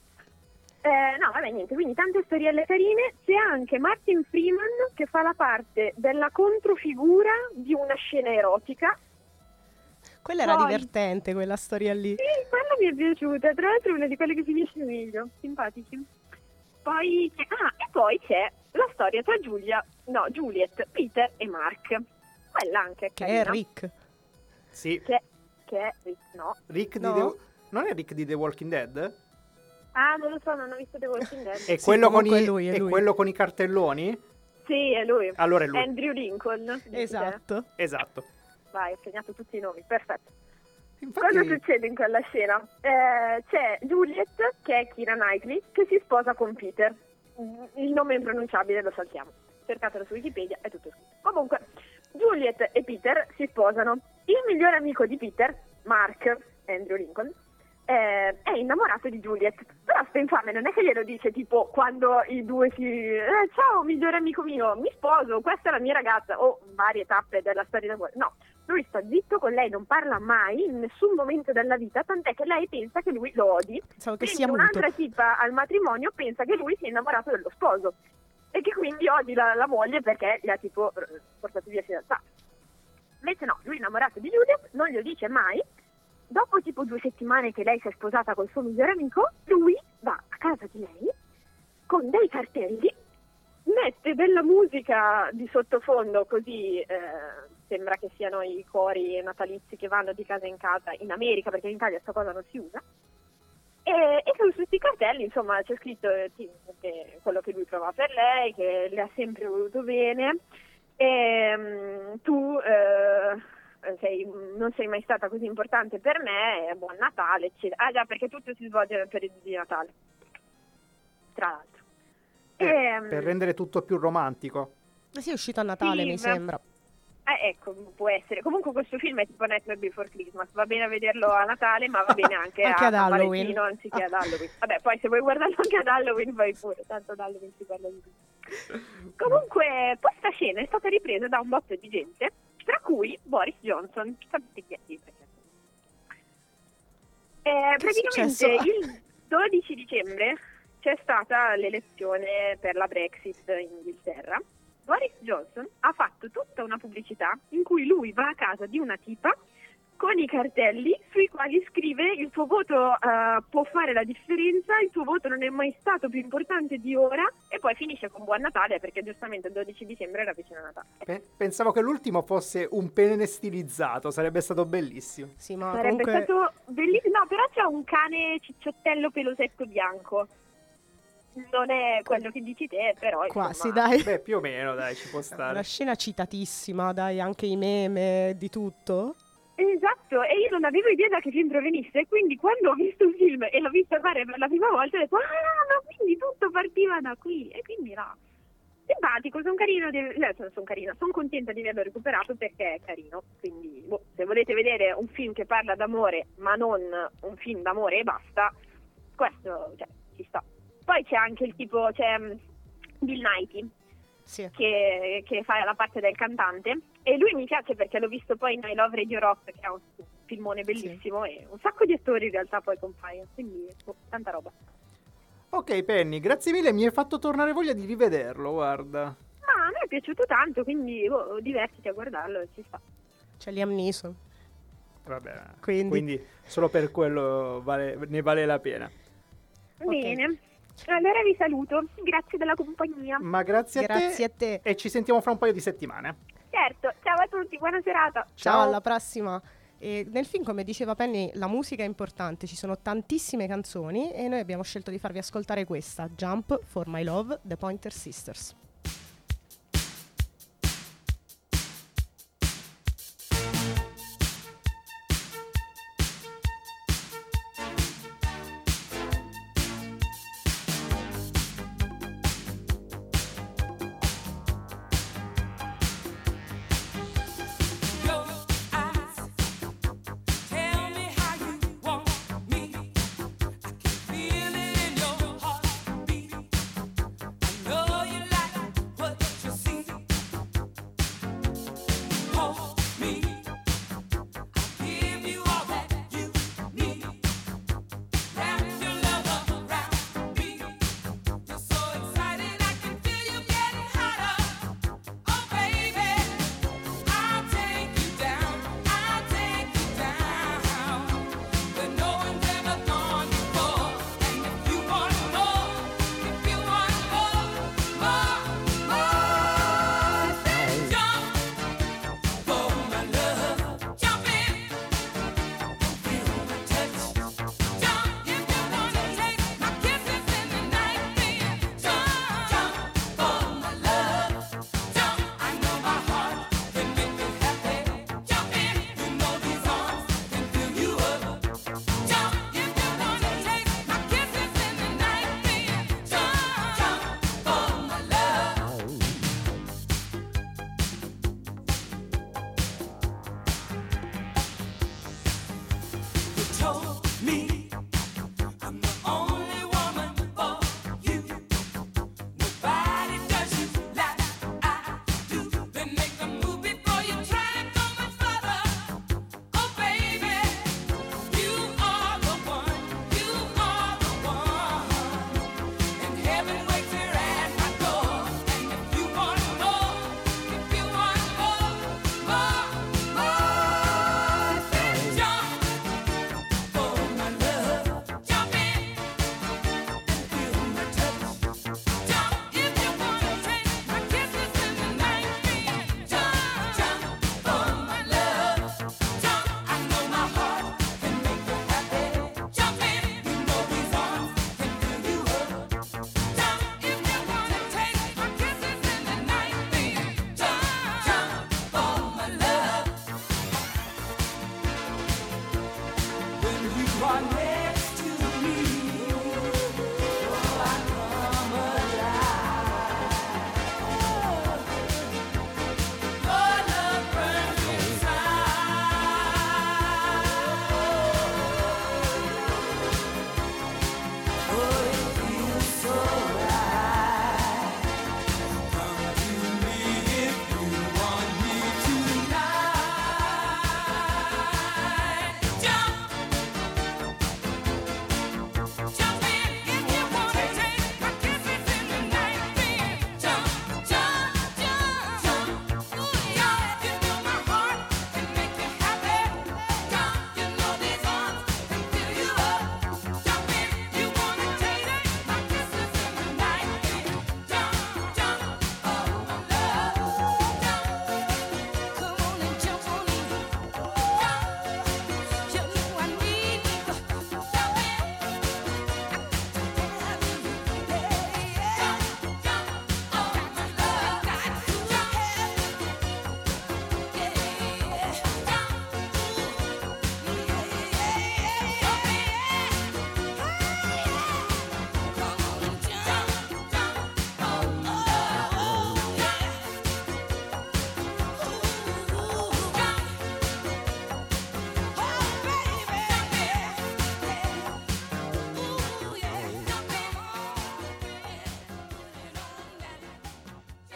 Eh, no, vabbè, niente, quindi tante storielle carine. C'è anche Martin Freeman che fa la parte della controfigura di una scena erotica. Quella era Poi- divertente, quella storia lì. Sì, quella mi è piaciuta, tra l'altro è una di quelle che finisce meglio, simpatici. Poi c'è, ah, e poi c'è la storia tra Giulia, no, Juliet, Peter e Mark. Quella anche è Che carina. è Rick. Sì, Che, che è, no. Rick di No. The... Non è Rick di The Walking Dead? Ah, non lo so, non ho visto The Walking Dead. È Sì, quello con comunque i è lui, è è lui. quello con i cartelloni? Sì, è lui. Allora è lui. Andrew Lincoln. dici te. Esatto. Esatto. Vai, ho segnato tutti i nomi, perfetto. Infatti Cosa succede in quella scena? Eh, c'è Juliet, che è Keira Knightley, che si sposa con Peter. Il nome è impronunciabile, lo saltiamo. Cercatelo su Wikipedia, è tutto scritto. Comunque, Juliet e Peter si sposano. Il migliore amico di Peter, Mark, Andrew Lincoln, eh, è innamorato di Juliet. Però sto infame non è che glielo dice tipo quando i due si... Eh, ciao migliore amico mio, mi sposo, questa è la mia ragazza, o varie tappe della storia d'amore. No, lui sta zitto con lei, non parla mai in nessun momento della vita, tant'è che lei pensa che lui lo odi. Pensavo che Quindi sia muto. un'altra tipa al matrimonio pensa che lui sia innamorato dello sposo e che quindi odi la, la moglie perché gli ha tipo eh, portato via il fidanzato. Invece no, lui è innamorato di Juliet, non glielo dice mai. Dopo tipo due settimane che lei si è sposata col suo migliore amico, lui va a casa di lei con dei cartelli, mette della musica di sottofondo così eh, sembra che siano i cori natalizi che vanno di casa in casa in America, perché in Italia sta cosa non si usa, e, e su questi cartelli insomma c'è scritto eh, che quello che lui prova per lei, che le ha sempre voluto bene, e um, tu eh, sei, non sei mai stata così importante per me, e buon Natale, eccetera. Ah già, perché tutto si svolge nel periodo di Natale, tra l'altro. Eh, E, per rendere tutto più romantico. Eh sì, è uscito a Natale, sì, mi ma- sembra. Eh, ecco, può essere. Comunque questo film è tipo Nightmare Before Christmas, va bene a vederlo a Natale, ma va bene anche, Anche a ad San Halloween. Valentino, anziché ad Halloween. Vabbè, poi se vuoi guardarlo anche ad Halloween vai pure, tanto ad Halloween si parla di tutto. Comunque questa scena è stata ripresa da un botto di gente, tra cui Boris Johnson. Sapete chi è? Sì, perché- Eh, Che è praticamente successo? il dodici dicembre c'è stata l'elezione per la Brexit in Inghilterra. Boris Johnson ha fatto tutta una pubblicità in cui lui va a casa di una tipa con i cartelli sui quali scrive: il tuo voto eh, può fare la differenza, il tuo voto non è mai stato più importante di ora, e poi finisce con Buon Natale perché giustamente il dodici dicembre era vicino a Natale. Pe- pensavo che l'ultimo fosse un pene stilizzato, sarebbe stato bellissimo. Sì, ma Sarebbe comunque stato bellissimo. No, però c'è un cane cicciottello pelosetto bianco. Non è quello che dici te, però quasi, insomma, dai. Beh, più o meno, dai, ci può Una stare. scena citatissima, dai, anche i meme, di tutto. Esatto, e io non avevo idea da che film provenisse, quindi quando ho visto il film e l'ho visto fare per la prima volta ho detto: ah, ma quindi tutto partiva da qui, e quindi no. Simpatico, sono carino, di... eh, sono, sono carina, sono contenta di averlo recuperato perché è carino, quindi boh, se volete vedere un film che parla d'amore ma non un film d'amore e basta, questo cioè, ci sta. Poi c'è anche il tipo, c'è um, Bill Nighy Sì. che, che fa la parte del cantante, e lui mi piace perché l'ho visto poi in I Love Radio Rock, che è un filmone bellissimo, e un sacco di attori in realtà poi compaiono, quindi oh, tanta roba. Ok, Penny, grazie mille, mi hai fatto tornare voglia di rivederlo, guarda. Ma a me è piaciuto tanto, quindi oh, divertiti a guardarlo, ci sta. C'è Liam Neeson. Vabbè, Quindi- quindi solo per quello vale- ne vale la pena. Bene, allora vi saluto, grazie della compagnia. Ma grazie a te. Grazie a te. E ci sentiamo fra un paio di settimane. Certo, ciao a tutti, buona serata. Ciao, alla prossima. E nel film, come diceva Penny, la musica è importante, ci sono tantissime canzoni e noi abbiamo scelto di farvi ascoltare questa, Jump for My Love, The Pointer Sisters. Tell me how you want me. I can feel it in your heartbeat. I know you like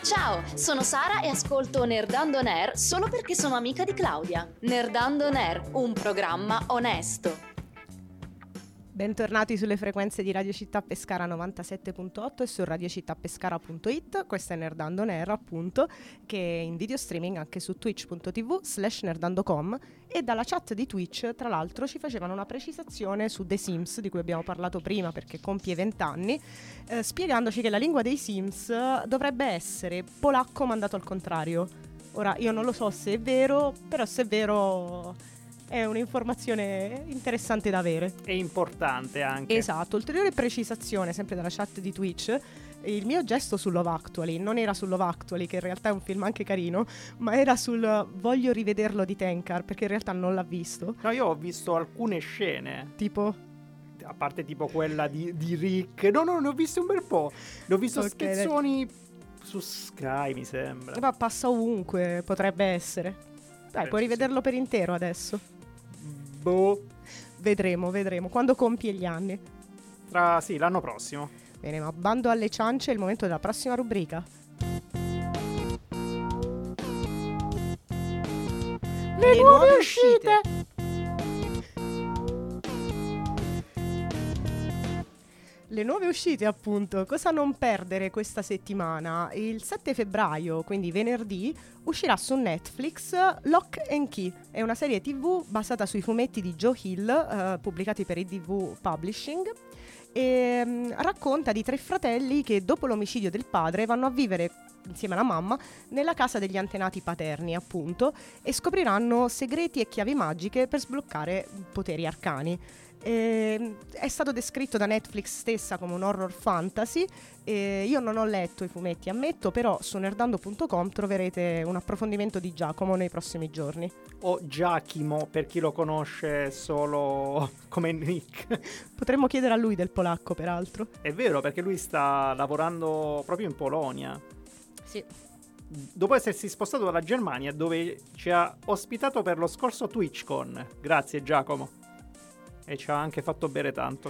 Ciao, sono Sara e ascolto Nerdando On Air solo perché sono amica di Claudia. Nerdando On Air, un programma onesto. Bentornati sulle frequenze di Radio Città Pescara novantasette punto otto e su radiocittapescara punto it. Questo è Nerdando On Air, appunto, che è in video streaming anche su twitch.tv slash nerdandocom, e dalla chat di Twitch, tra l'altro, ci facevano una precisazione su The Sims, di cui abbiamo parlato prima perché compie vent'anni, eh, spiegandoci che la lingua dei Sims dovrebbe essere polacco mandato al contrario. Ora, io non lo so se è vero, però se è vero è un'informazione interessante da avere. È importante anche. Esatto, ulteriore precisazione sempre dalla chat di Twitch. Il mio gesto su Love Actually non era su Love Actually, che in realtà è un film anche carino, ma era sul voglio rivederlo di Tenkar, perché in realtà non l'ha visto. No, io ho visto alcune scene. Tipo? A parte tipo quella di, di Rick. No, no, ne ho visto un bel po'. Ne ho visto Ok, spezzoni su Sky, mi sembra. Ma passa ovunque, potrebbe essere. Dai, Eh, puoi sì, rivederlo per intero adesso. Boh. Vedremo, vedremo. Quando compie gli anni. Tra, sì, l'anno prossimo. Bene, ma bando alle ciance, è il momento della prossima rubrica. Le, nuove uscite! Le nuove uscite, appunto. Cosa non perdere questa settimana? Il sette febbraio, quindi venerdì, uscirà su Netflix Lock and Key. È una serie tivù basata sui fumetti di Joe Hill, eh, pubblicati per I D V Publishing, e mh, racconta di tre fratelli che dopo l'omicidio del padre vanno a vivere insieme alla mamma nella casa degli antenati paterni, appunto, e scopriranno segreti e chiavi magiche per sbloccare poteri arcani. Eh, è stato descritto da Netflix stessa come un horror fantasy. Eh, io non ho letto i fumetti, ammetto, però su nerdando punto com troverete un approfondimento di Giacomo nei prossimi giorni. O Giachimo, per chi lo conosce solo come Nick. Potremmo chiedere a lui del polacco, peraltro. È vero, perché lui sta lavorando proprio in Polonia. Sì. Dopo essersi spostato dalla Germania, dove ci ha ospitato per lo scorso TwitchCon. Grazie Giacomo. E ci ha anche fatto bere tanto.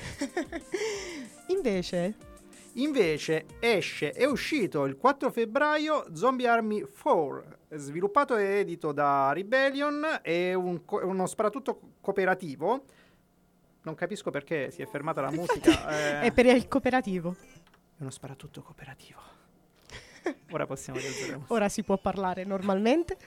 Invece Invece esce, è uscito il quattro febbraio Zombie Army quattro, sviluppato e edito da Rebellion. È un co- uno sparatutto cooperativo. Non capisco perché si è fermata la musica. eh, è per il cooperativo. È uno sparatutto cooperativo. Ora possiamo rialzare. Ora si può parlare normalmente.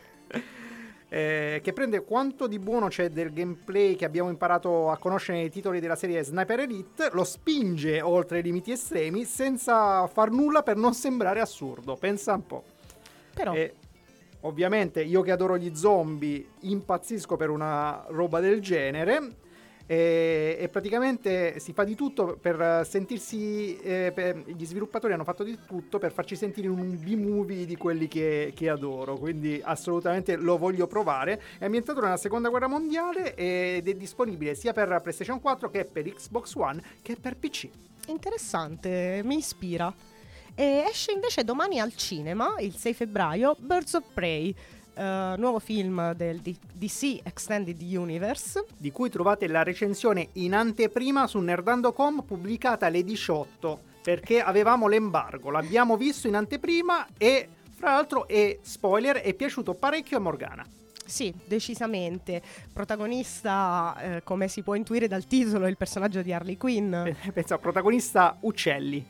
Eh, che prende quanto di buono c'è del gameplay che abbiamo imparato a conoscere nei titoli della serie Sniper Elite, lo spinge oltre i limiti estremi senza far nulla per non sembrare assurdo. Pensa un po'. Però E ovviamente io che adoro gli zombie impazzisco per una roba del genere. E, e praticamente si fa di tutto per sentirsi eh, per, gli sviluppatori hanno fatto di tutto per farci sentire un B-movie di quelli che, che adoro, quindi assolutamente lo voglio provare. È ambientato nella seconda guerra mondiale ed è disponibile sia per PlayStation quattro che per Xbox One che per P C. interessante, mi ispira. E esce invece domani al cinema, il sei febbraio, Birds of Prey, Uh, nuovo film del D- DC Extended Universe, di cui trovate la recensione in anteprima su nerdando punto com pubblicata alle diciotto, perché avevamo l'embargo, l'abbiamo visto in anteprima e fra l'altro è spoiler, è piaciuto parecchio a Morgana. Sì, decisamente. Protagonista, eh, come si può intuire dal titolo, il personaggio di Harley Quinn. Pensa, protagonista uccelli.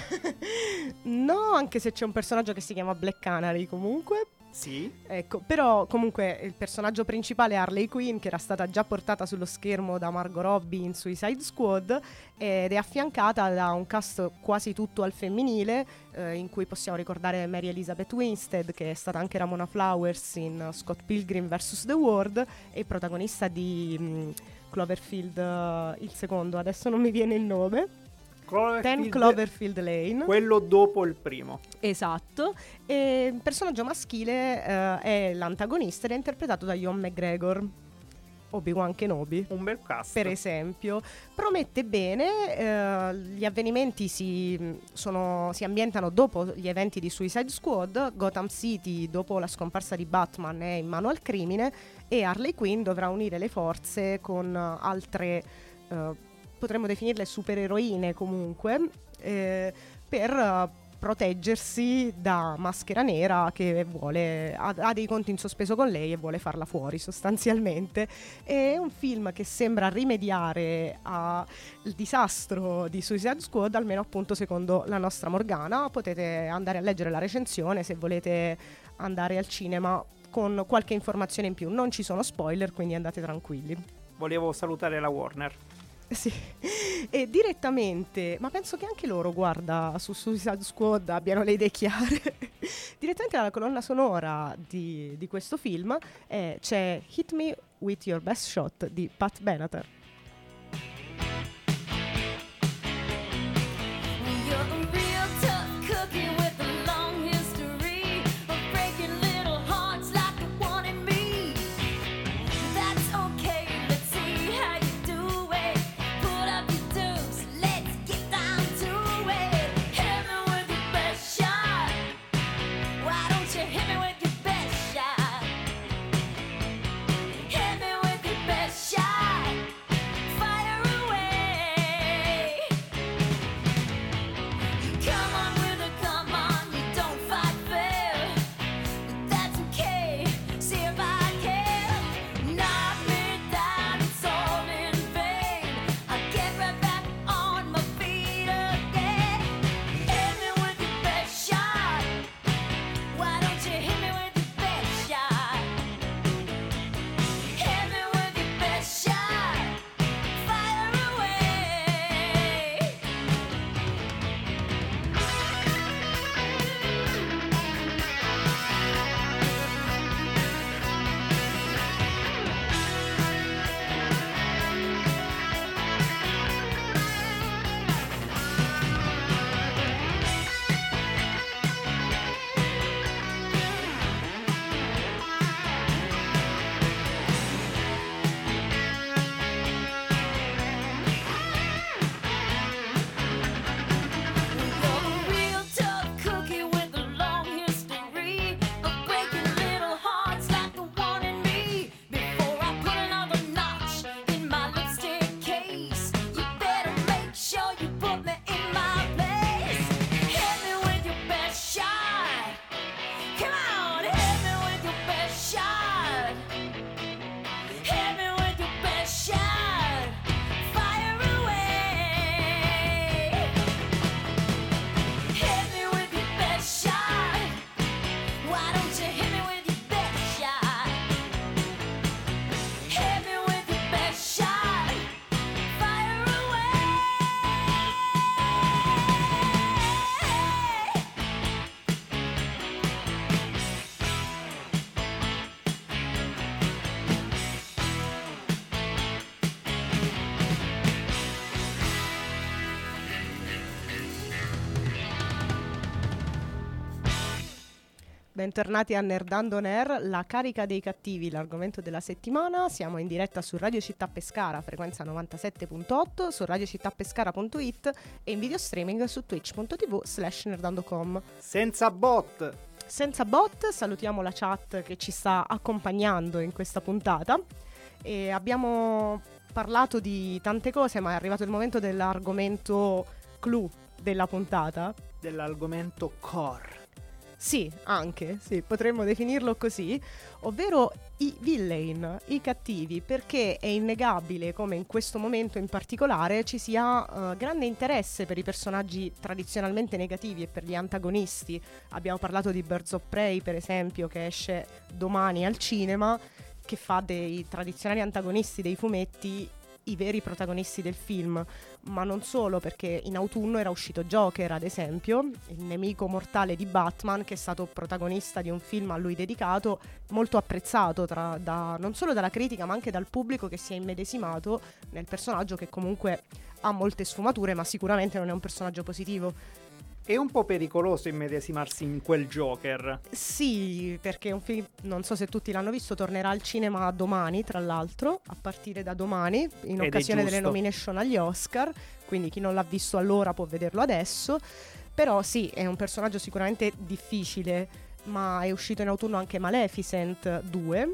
No, anche se c'è un personaggio che si chiama Black Canary comunque. Sì. Ecco, però comunque il personaggio principale è Harley Quinn, che era stata già portata sullo schermo da Margot Robbie in Suicide Squad, ed è affiancata da un cast quasi tutto al femminile, eh, in cui possiamo ricordare Mary Elizabeth Winstead, che è stata anche Ramona Flowers in Scott Pilgrim versus. The World, e protagonista di mh, Cloverfield, uh, il secondo, adesso non mi viene il nome. Cloverfield, Ten Cloverfield Lane. quello dopo il primo. Esatto. E il personaggio maschile eh, è l'antagonista ed è interpretato da Ewan McGregor, Obi-Wan Kenobi, un bel cast, per esempio. Promette bene. eh, gli avvenimenti si, sono, si ambientano dopo gli eventi di Suicide Squad. Gotham City, dopo la scomparsa di Batman, è in mano al crimine e Harley Quinn dovrà unire le forze con altre eh, potremmo definirle supereroine comunque, eh, per uh, proteggersi da Maschera Nera che vuole ha, ha dei conti in sospeso con lei e vuole farla fuori sostanzialmente. È un film che sembra rimediare al disastro di Suicide Squad, almeno appunto secondo la nostra Morgana. Potete andare a leggere la recensione se volete andare al cinema con qualche informazione in più. Non ci sono spoiler, quindi andate tranquilli. Volevo salutare la Warner. Sì, e direttamente, ma penso che anche loro, guarda, su Suicide Squad abbiano le idee chiare. Direttamente dalla colonna sonora di, di questo film eh, c'è Hit Me With Your Best Shot di Pat Benatar. Bentornati a Nerdando On Air, la carica dei cattivi, l'argomento della settimana. Siamo in diretta su Radio Città Pescara, frequenza novantasette virgola otto, su radiocittapescara punto it e in video streaming su twitch.tv slash nerdando.com. Senza bot! Senza bot, salutiamo la chat che ci sta accompagnando in questa puntata. E abbiamo parlato di tante cose, ma è arrivato il momento dell'argomento clou della puntata. Dell'argomento core. Sì, anche, sì, potremmo definirlo così, ovvero i villain, i cattivi, perché è innegabile come in questo momento in particolare ci sia uh, grande interesse per i personaggi tradizionalmente negativi e per gli antagonisti. Abbiamo parlato di Birds of Prey, per esempio, che esce domani al cinema, che fa dei tradizionali antagonisti dei fumetti i veri protagonisti del film, ma non solo, perché in autunno era uscito Joker, ad esempio, il nemico mortale di Batman, che è stato protagonista di un film a lui dedicato, molto apprezzato tra, da, non solo dalla critica ma anche dal pubblico, che si è immedesimato nel personaggio, che comunque ha molte sfumature ma sicuramente non è un personaggio positivo. È un po' pericoloso immedesimarsi in quel Joker. Sì, perché un film, non so se tutti l'hanno visto, tornerà al cinema domani, tra l'altro, a partire da domani, in Ed occasione delle nomination agli Oscar, quindi chi non l'ha visto allora può vederlo adesso. Però sì, è un personaggio sicuramente difficile, ma è uscito in autunno anche Maleficent due,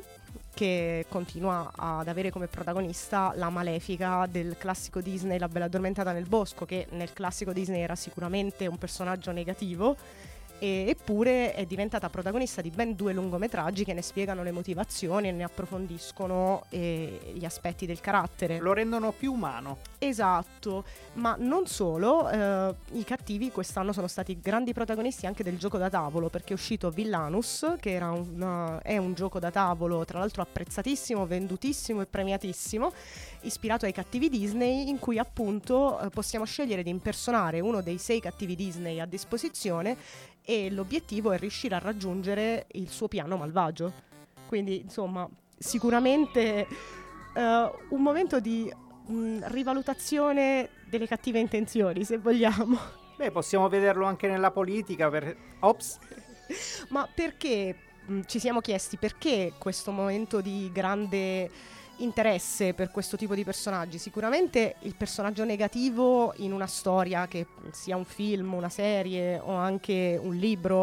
che continua ad avere come protagonista la malefica del classico Disney La Bella Addormentata nel bosco, che nel classico Disney era sicuramente un personaggio negativo, e, eppure è diventata protagonista di ben due lungometraggi che ne spiegano le motivazioni e ne approfondiscono eh, gli aspetti del carattere. Lo rendono più umano. Esatto, ma non solo, eh, i cattivi quest'anno sono stati grandi protagonisti anche del gioco da tavolo, perché è uscito Villainous, che era un, uh, è un gioco da tavolo tra l'altro apprezzatissimo, vendutissimo e premiatissimo, ispirato ai cattivi Disney, in cui appunto eh, possiamo scegliere di impersonare uno dei sei cattivi Disney a disposizione, e l'obiettivo è riuscire a raggiungere il suo piano malvagio. Quindi insomma sicuramente uh, un momento di mh, rivalutazione delle cattive intenzioni, se vogliamo. Beh, possiamo vederlo anche nella politica. Per... Ops. Ma perché mh, ci siamo chiesti perché questo momento di grande interesse per questo tipo di personaggi? Sicuramente il personaggio negativo in una storia, che sia un film, una serie o anche un libro,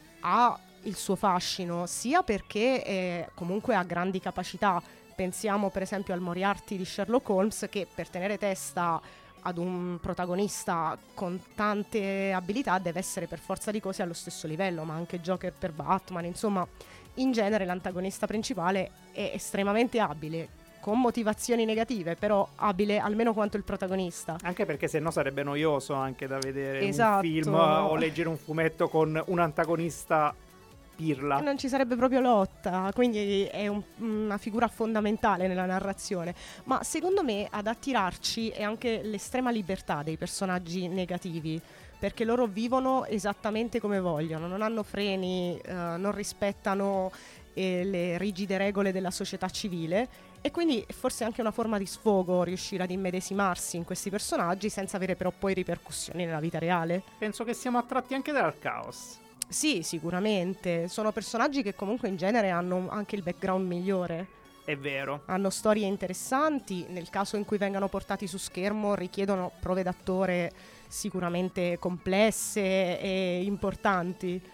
ha il suo fascino, sia perché eh, comunque ha grandi capacità. Pensiamo per esempio al Moriarty di Sherlock Holmes, che per tenere testa ad un protagonista con tante abilità deve essere per forza di cose allo stesso livello, ma anche Joker per Batman. Insomma, in genere l'antagonista principale è estremamente abile, con motivazioni negative, però abile almeno quanto il protagonista. Anche perché sennò sarebbe noioso anche da vedere Esatto. un film o leggere un fumetto con un antagonista pirla. Non ci sarebbe proprio lotta, quindi è un, una figura fondamentale nella narrazione. Ma secondo me ad attirarci è anche l'estrema libertà dei personaggi negativi, perché loro vivono esattamente come vogliono, non hanno freni, eh, non rispettano eh, le rigide regole della società civile, e quindi forse è anche una forma di sfogo riuscire ad immedesimarsi in questi personaggi senza avere però poi ripercussioni nella vita reale. Penso che siamo attratti anche dal caos. Sì, sicuramente. Sono personaggi che comunque in genere hanno anche il background migliore. È vero. Hanno storie interessanti, nel caso in cui vengano portati su schermo richiedono prove d'attore sicuramente complesse e importanti.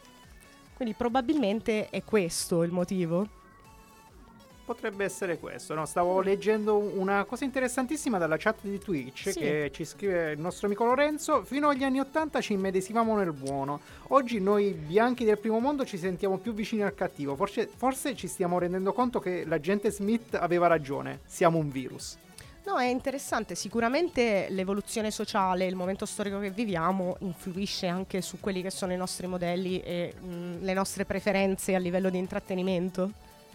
Quindi probabilmente è questo il motivo. Potrebbe essere questo, no? Stavo leggendo una cosa interessantissima dalla chat di Twitch, sì. che ci scrive il nostro amico Lorenzo: fino agli anni ottanta ci immedesimavamo nel buono, oggi noi bianchi del primo mondo ci sentiamo più vicini al cattivo, forse, forse ci stiamo rendendo conto che l'agente Smith aveva ragione, siamo un virus. No, è interessante, sicuramente l'evoluzione sociale, il momento storico che viviamo influisce anche su quelli che sono i nostri modelli e mh, le nostre preferenze a livello di intrattenimento.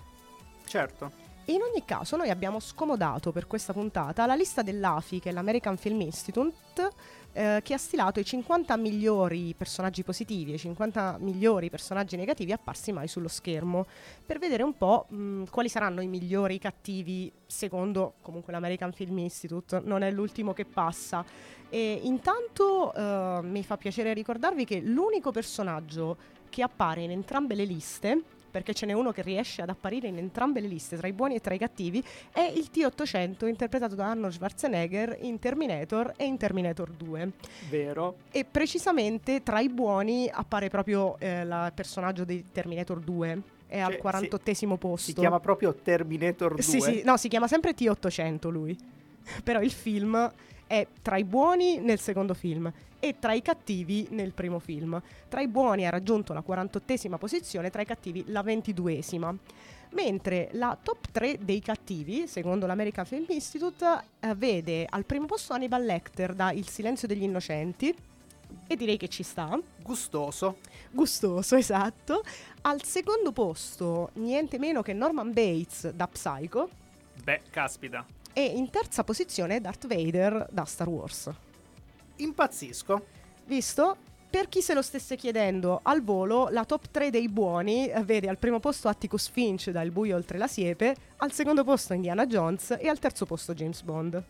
Certo. In ogni caso noi abbiamo scomodato per questa puntata la lista dell'A F I, che è l'American Film Institute, eh, che ha stilato i cinquanta migliori personaggi positivi e i cinquanta migliori personaggi negativi apparsi mai sullo schermo, per vedere un po' mh, quali saranno i migliori cattivi secondo comunque l'American Film Institute. Non è l'ultimo che passa. E intanto eh, mi fa piacere ricordarvi che l'unico personaggio che appare in entrambe le liste, perché ce n'è uno che riesce ad apparire in entrambe le liste, tra i buoni e tra i cattivi, è il T ottocento, interpretato da Arnold Schwarzenegger in Terminator e in Terminator due. Vero. E precisamente tra i buoni appare proprio eh, il personaggio di Terminator due, è Cioè, al quarantottesimo si, posto. Si chiama proprio Terminator due? Sì, sì, no, si chiama sempre T ottocento lui, però il film è tra i buoni nel secondo film e tra i cattivi nel primo film. Tra i buoni ha raggiunto la quarantottesima posizione, tra i cattivi la ventiduesima. Mentre la top tre dei cattivi, secondo l'American Film Institute, eh, vede al primo posto Hannibal Lecter da Il silenzio degli innocenti, e direi che ci sta. Gustoso. Gustoso, esatto. Al secondo posto niente meno che Norman Bates da Psycho. Beh, caspita. E in terza posizione Darth Vader da Star Wars. Impazzisco. Visto? Per chi se lo stesse chiedendo al volo, la top tre dei buoni eh, vede al primo posto Atticus Finch da Il buio oltre la siepe, al secondo posto Indiana Jones e al terzo posto James Bond.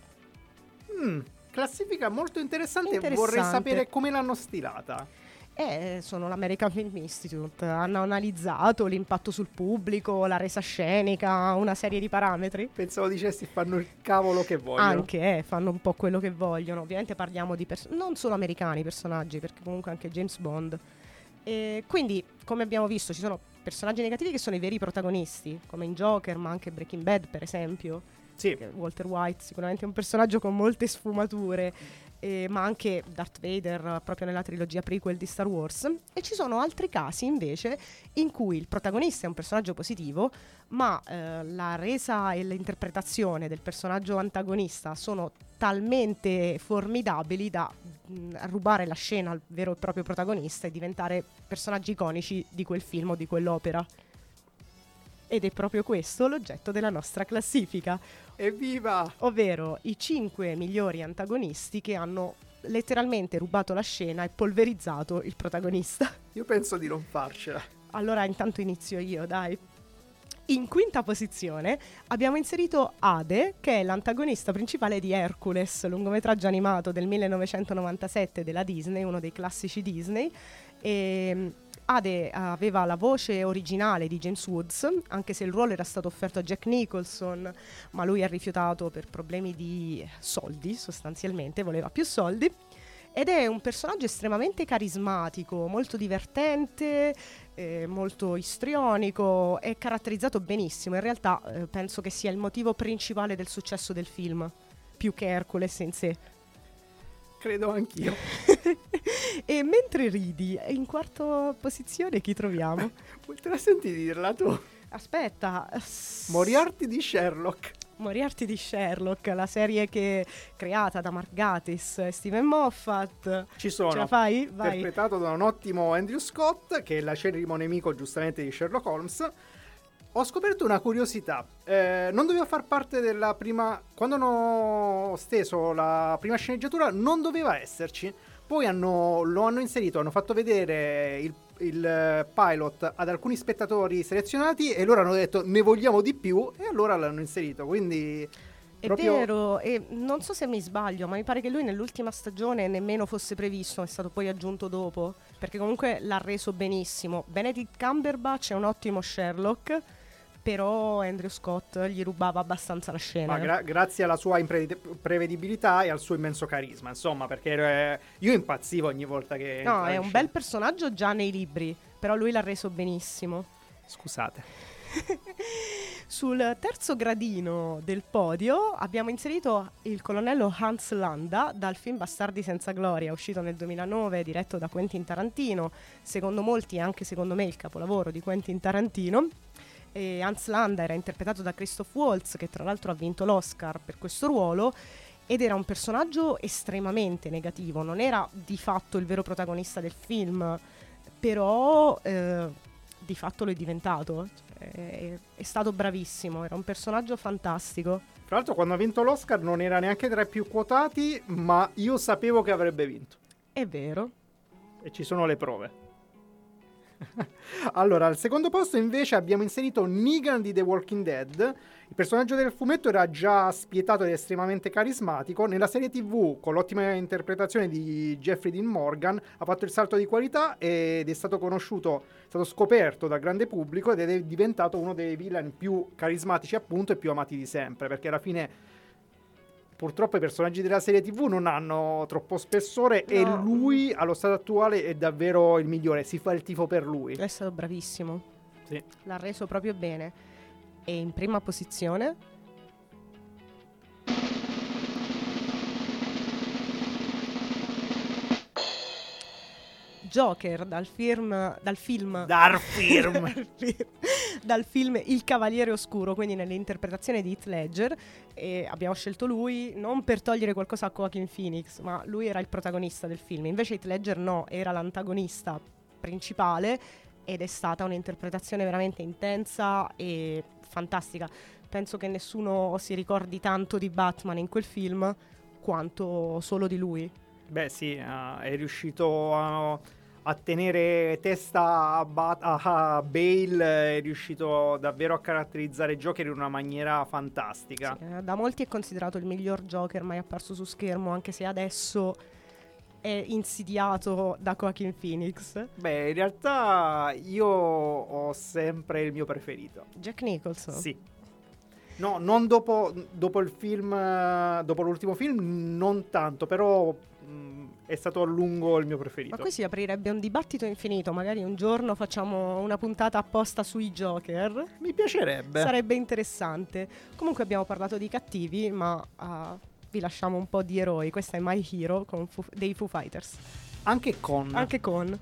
Mm, classifica molto interessante. Interessante. Vorrei sapere come l'hanno stilata. Eh, sono l'American Film Institute, hanno analizzato l'impatto sul pubblico, la resa scenica, una serie di parametri. Pensavo dicessi fanno il cavolo che vogliono. Anche, eh, fanno un po' quello che vogliono. Ovviamente parliamo di pers- non solo americani personaggi, perché comunque anche James Bond. E quindi, come abbiamo visto, ci sono personaggi negativi che sono i veri protagonisti, come in Joker, ma anche Breaking Bad, per esempio. Sì. Walter White sicuramente è un personaggio con molte sfumature, eh, ma anche Darth Vader proprio nella trilogia prequel di Star Wars. E ci sono altri casi invece in cui il protagonista è un personaggio positivo, ma eh, la resa e l'interpretazione del personaggio antagonista sono talmente formidabili da mh, rubare la scena al vero e proprio protagonista e diventare personaggi iconici di quel film o di quell'opera. Ed è proprio questo l'oggetto della nostra classifica. Evviva! Ovvero i cinque migliori antagonisti che hanno letteralmente rubato la scena e polverizzato il protagonista. Io penso di non farcela. Allora intanto inizio io, dai. In quinta posizione abbiamo inserito Ade, che è l'antagonista principale di Hercules, lungometraggio animato del millenovecentonovantasette della Disney, uno dei classici Disney. E Ade aveva la voce originale di James Woods, anche se il ruolo era stato offerto a Jack Nicholson, ma lui ha rifiutato per problemi di soldi, sostanzialmente, voleva più soldi. Ed è un personaggio estremamente carismatico, molto divertente, eh, molto istrionico, è caratterizzato benissimo. In realtà eh, penso che sia il motivo principale del successo del film, più che Hercules in sé. Credo anch'io. E mentre ridi, in quarta posizione chi troviamo? Te la senti dirla tu? Aspetta. Moriarty di Sherlock. Moriarty di Sherlock, la serie che è creata da Mark Gatiss e Steven Moffat. Ci sono. Ce la fai? Vai. Interpretato da un ottimo Andrew Scott, che è l'acerrimo nemico giustamente di Sherlock Holmes. Ho scoperto una curiosità. Eh, non doveva far parte della prima... Quando hanno steso la prima sceneggiatura non doveva esserci. Poi hanno, lo hanno inserito, hanno fatto vedere il, il pilot ad alcuni spettatori selezionati e loro hanno detto ne vogliamo di più e allora l'hanno inserito. Quindi è proprio... vero, e non so se mi sbaglio, ma mi pare che lui nell'ultima stagione nemmeno fosse previsto, è stato poi aggiunto dopo, perché comunque l'ha reso benissimo. Benedict Cumberbatch è un ottimo Sherlock, però Andrew Scott gli rubava abbastanza la scena. Ma gra- grazie alla sua imprevedibilità e al suo immenso carisma, insomma, perché eh, io impazzivo ogni volta che... No, è un bel personaggio già nei libri, però lui l'ha reso benissimo. Scusate. Sul terzo gradino del podio abbiamo inserito il colonnello Hans Landa dal film Bastardi senza gloria, uscito nel duemilanove, diretto da Quentin Tarantino, secondo molti e anche secondo me il capolavoro di Quentin Tarantino. E Hans Landa era interpretato da Christoph Waltz, che tra l'altro ha vinto l'Oscar per questo ruolo, ed era un personaggio estremamente negativo, non era di fatto il vero protagonista del film, però eh, di fatto lo è diventato, cioè, è, è stato bravissimo, era un personaggio fantastico. Tra l'altro quando ha vinto l'Oscar non era neanche tra i più quotati, ma io sapevo che avrebbe vinto. È vero. E ci sono le prove. Allora, al secondo posto invece abbiamo inserito Negan di The Walking Dead. Il personaggio del fumetto era già spietato ed estremamente carismatico. Nella serie tivù, con l'ottima interpretazione di Jeffrey Dean Morgan, ha fatto il salto di qualità ed è stato conosciuto, è stato scoperto dal grande pubblico ed è diventato uno dei villain più carismatici appunto e più amati di sempre, perché alla fine purtroppo i personaggi della serie tivù non hanno troppo spessore, no. E lui allo stato attuale è davvero il migliore, si fa il tifo per lui. È stato bravissimo. Sì. L'ha reso proprio bene. E in prima posizione Joker dal film dal film dal film dal film Il Cavaliere Oscuro, quindi nell'interpretazione di Heath Ledger, e abbiamo scelto lui non per togliere qualcosa a Joaquin Phoenix, ma lui era il protagonista del film, invece Heath Ledger no, era l'antagonista principale ed è stata un'interpretazione veramente intensa e fantastica. Penso che nessuno si ricordi tanto di Batman in quel film quanto solo di lui. Beh sì, uh, è riuscito a, a tenere testa a, Bat- a Bale, è riuscito davvero a caratterizzare Joker in una maniera fantastica. Sì, eh, da molti è considerato il miglior Joker mai apparso su schermo, anche se adesso è insidiato da Joaquin Phoenix. Beh, in realtà io ho sempre il mio preferito. Jack Nicholson? Sì. No, non dopo, dopo il film, dopo l'ultimo film, non tanto, però mh, è stato a lungo il mio preferito. Ma qui si aprirebbe un dibattito infinito, magari un giorno facciamo una puntata apposta sui Joker. Mi piacerebbe. Sarebbe interessante. Comunque abbiamo parlato di cattivi, ma uh, vi lasciamo un po' di eroi. Questa è My Hero con Foo, dei Foo Fighters. Anche con. Anche con.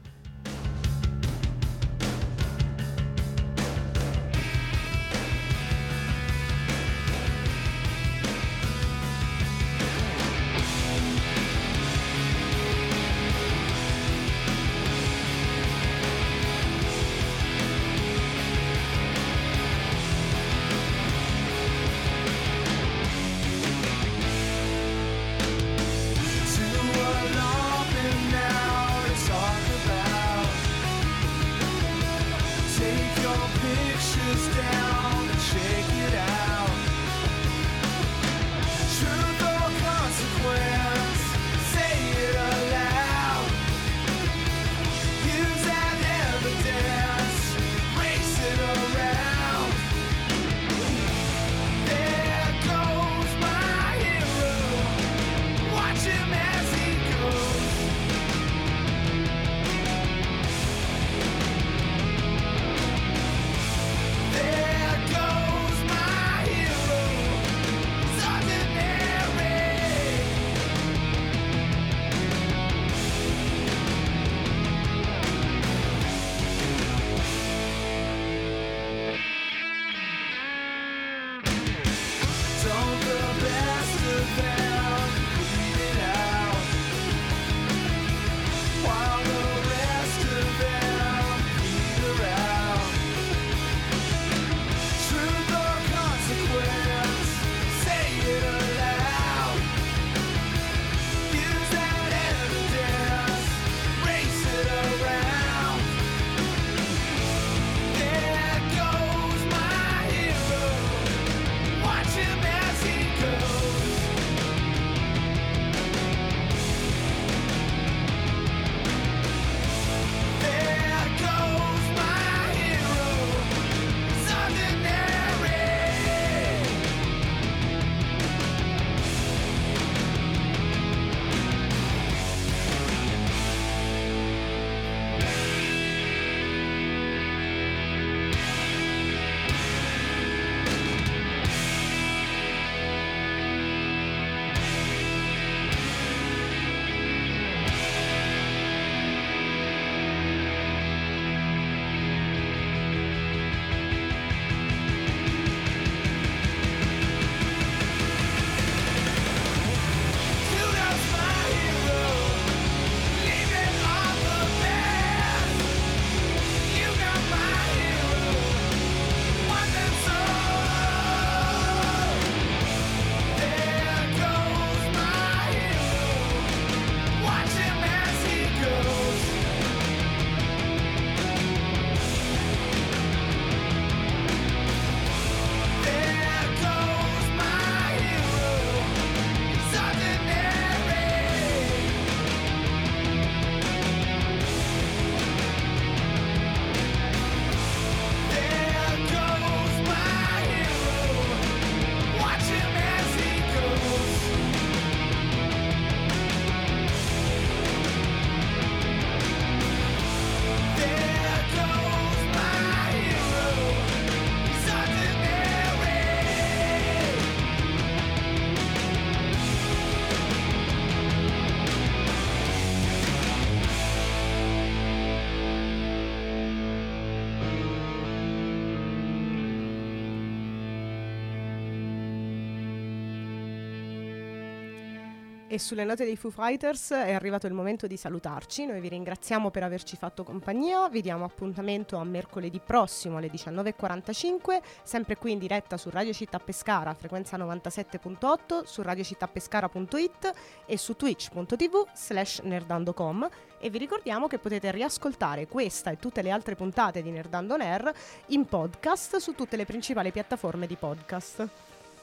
E sulle note dei Foo Fighters è arrivato il momento di salutarci. Noi vi ringraziamo per averci fatto compagnia. Vi diamo appuntamento a mercoledì prossimo alle diciannove e quarantacinque, sempre qui in diretta su Radio Città Pescara, frequenza novantasette punto otto, su radiocittapescara punto it e su twitch.tv slash nerdando punto com. E vi ricordiamo che potete riascoltare questa e tutte le altre puntate di Nerdando On Air in podcast su tutte le principali piattaforme di podcast.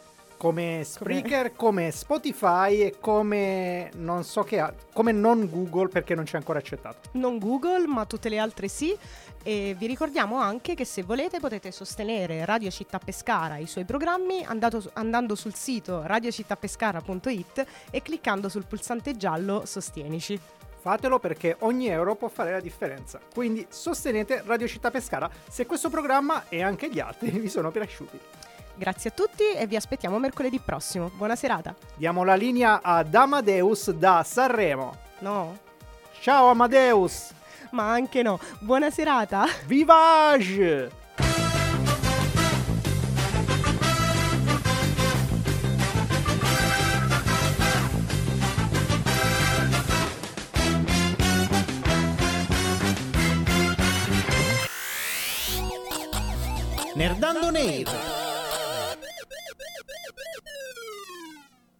come Spreaker, come Spotify e come non so che altro, come non Google perché non c'è ancora accettato. Non Google, ma tutte le altre sì. E vi ricordiamo anche che se volete potete sostenere Radio Città Pescara e i suoi programmi andato, andando sul sito radiocittapescara punto it e cliccando sul pulsante giallo Sostienici. Fatelo perché ogni euro può fare la differenza. Quindi sostenete Radio Città Pescara se questo programma e anche gli altri vi sono piaciuti. Grazie a tutti e vi aspettiamo mercoledì prossimo. Buona serata. Diamo la linea ad Amadeus da Sanremo. No. Ciao Amadeus. Ma anche no. Buona serata. Vivage! Nerdando Nero.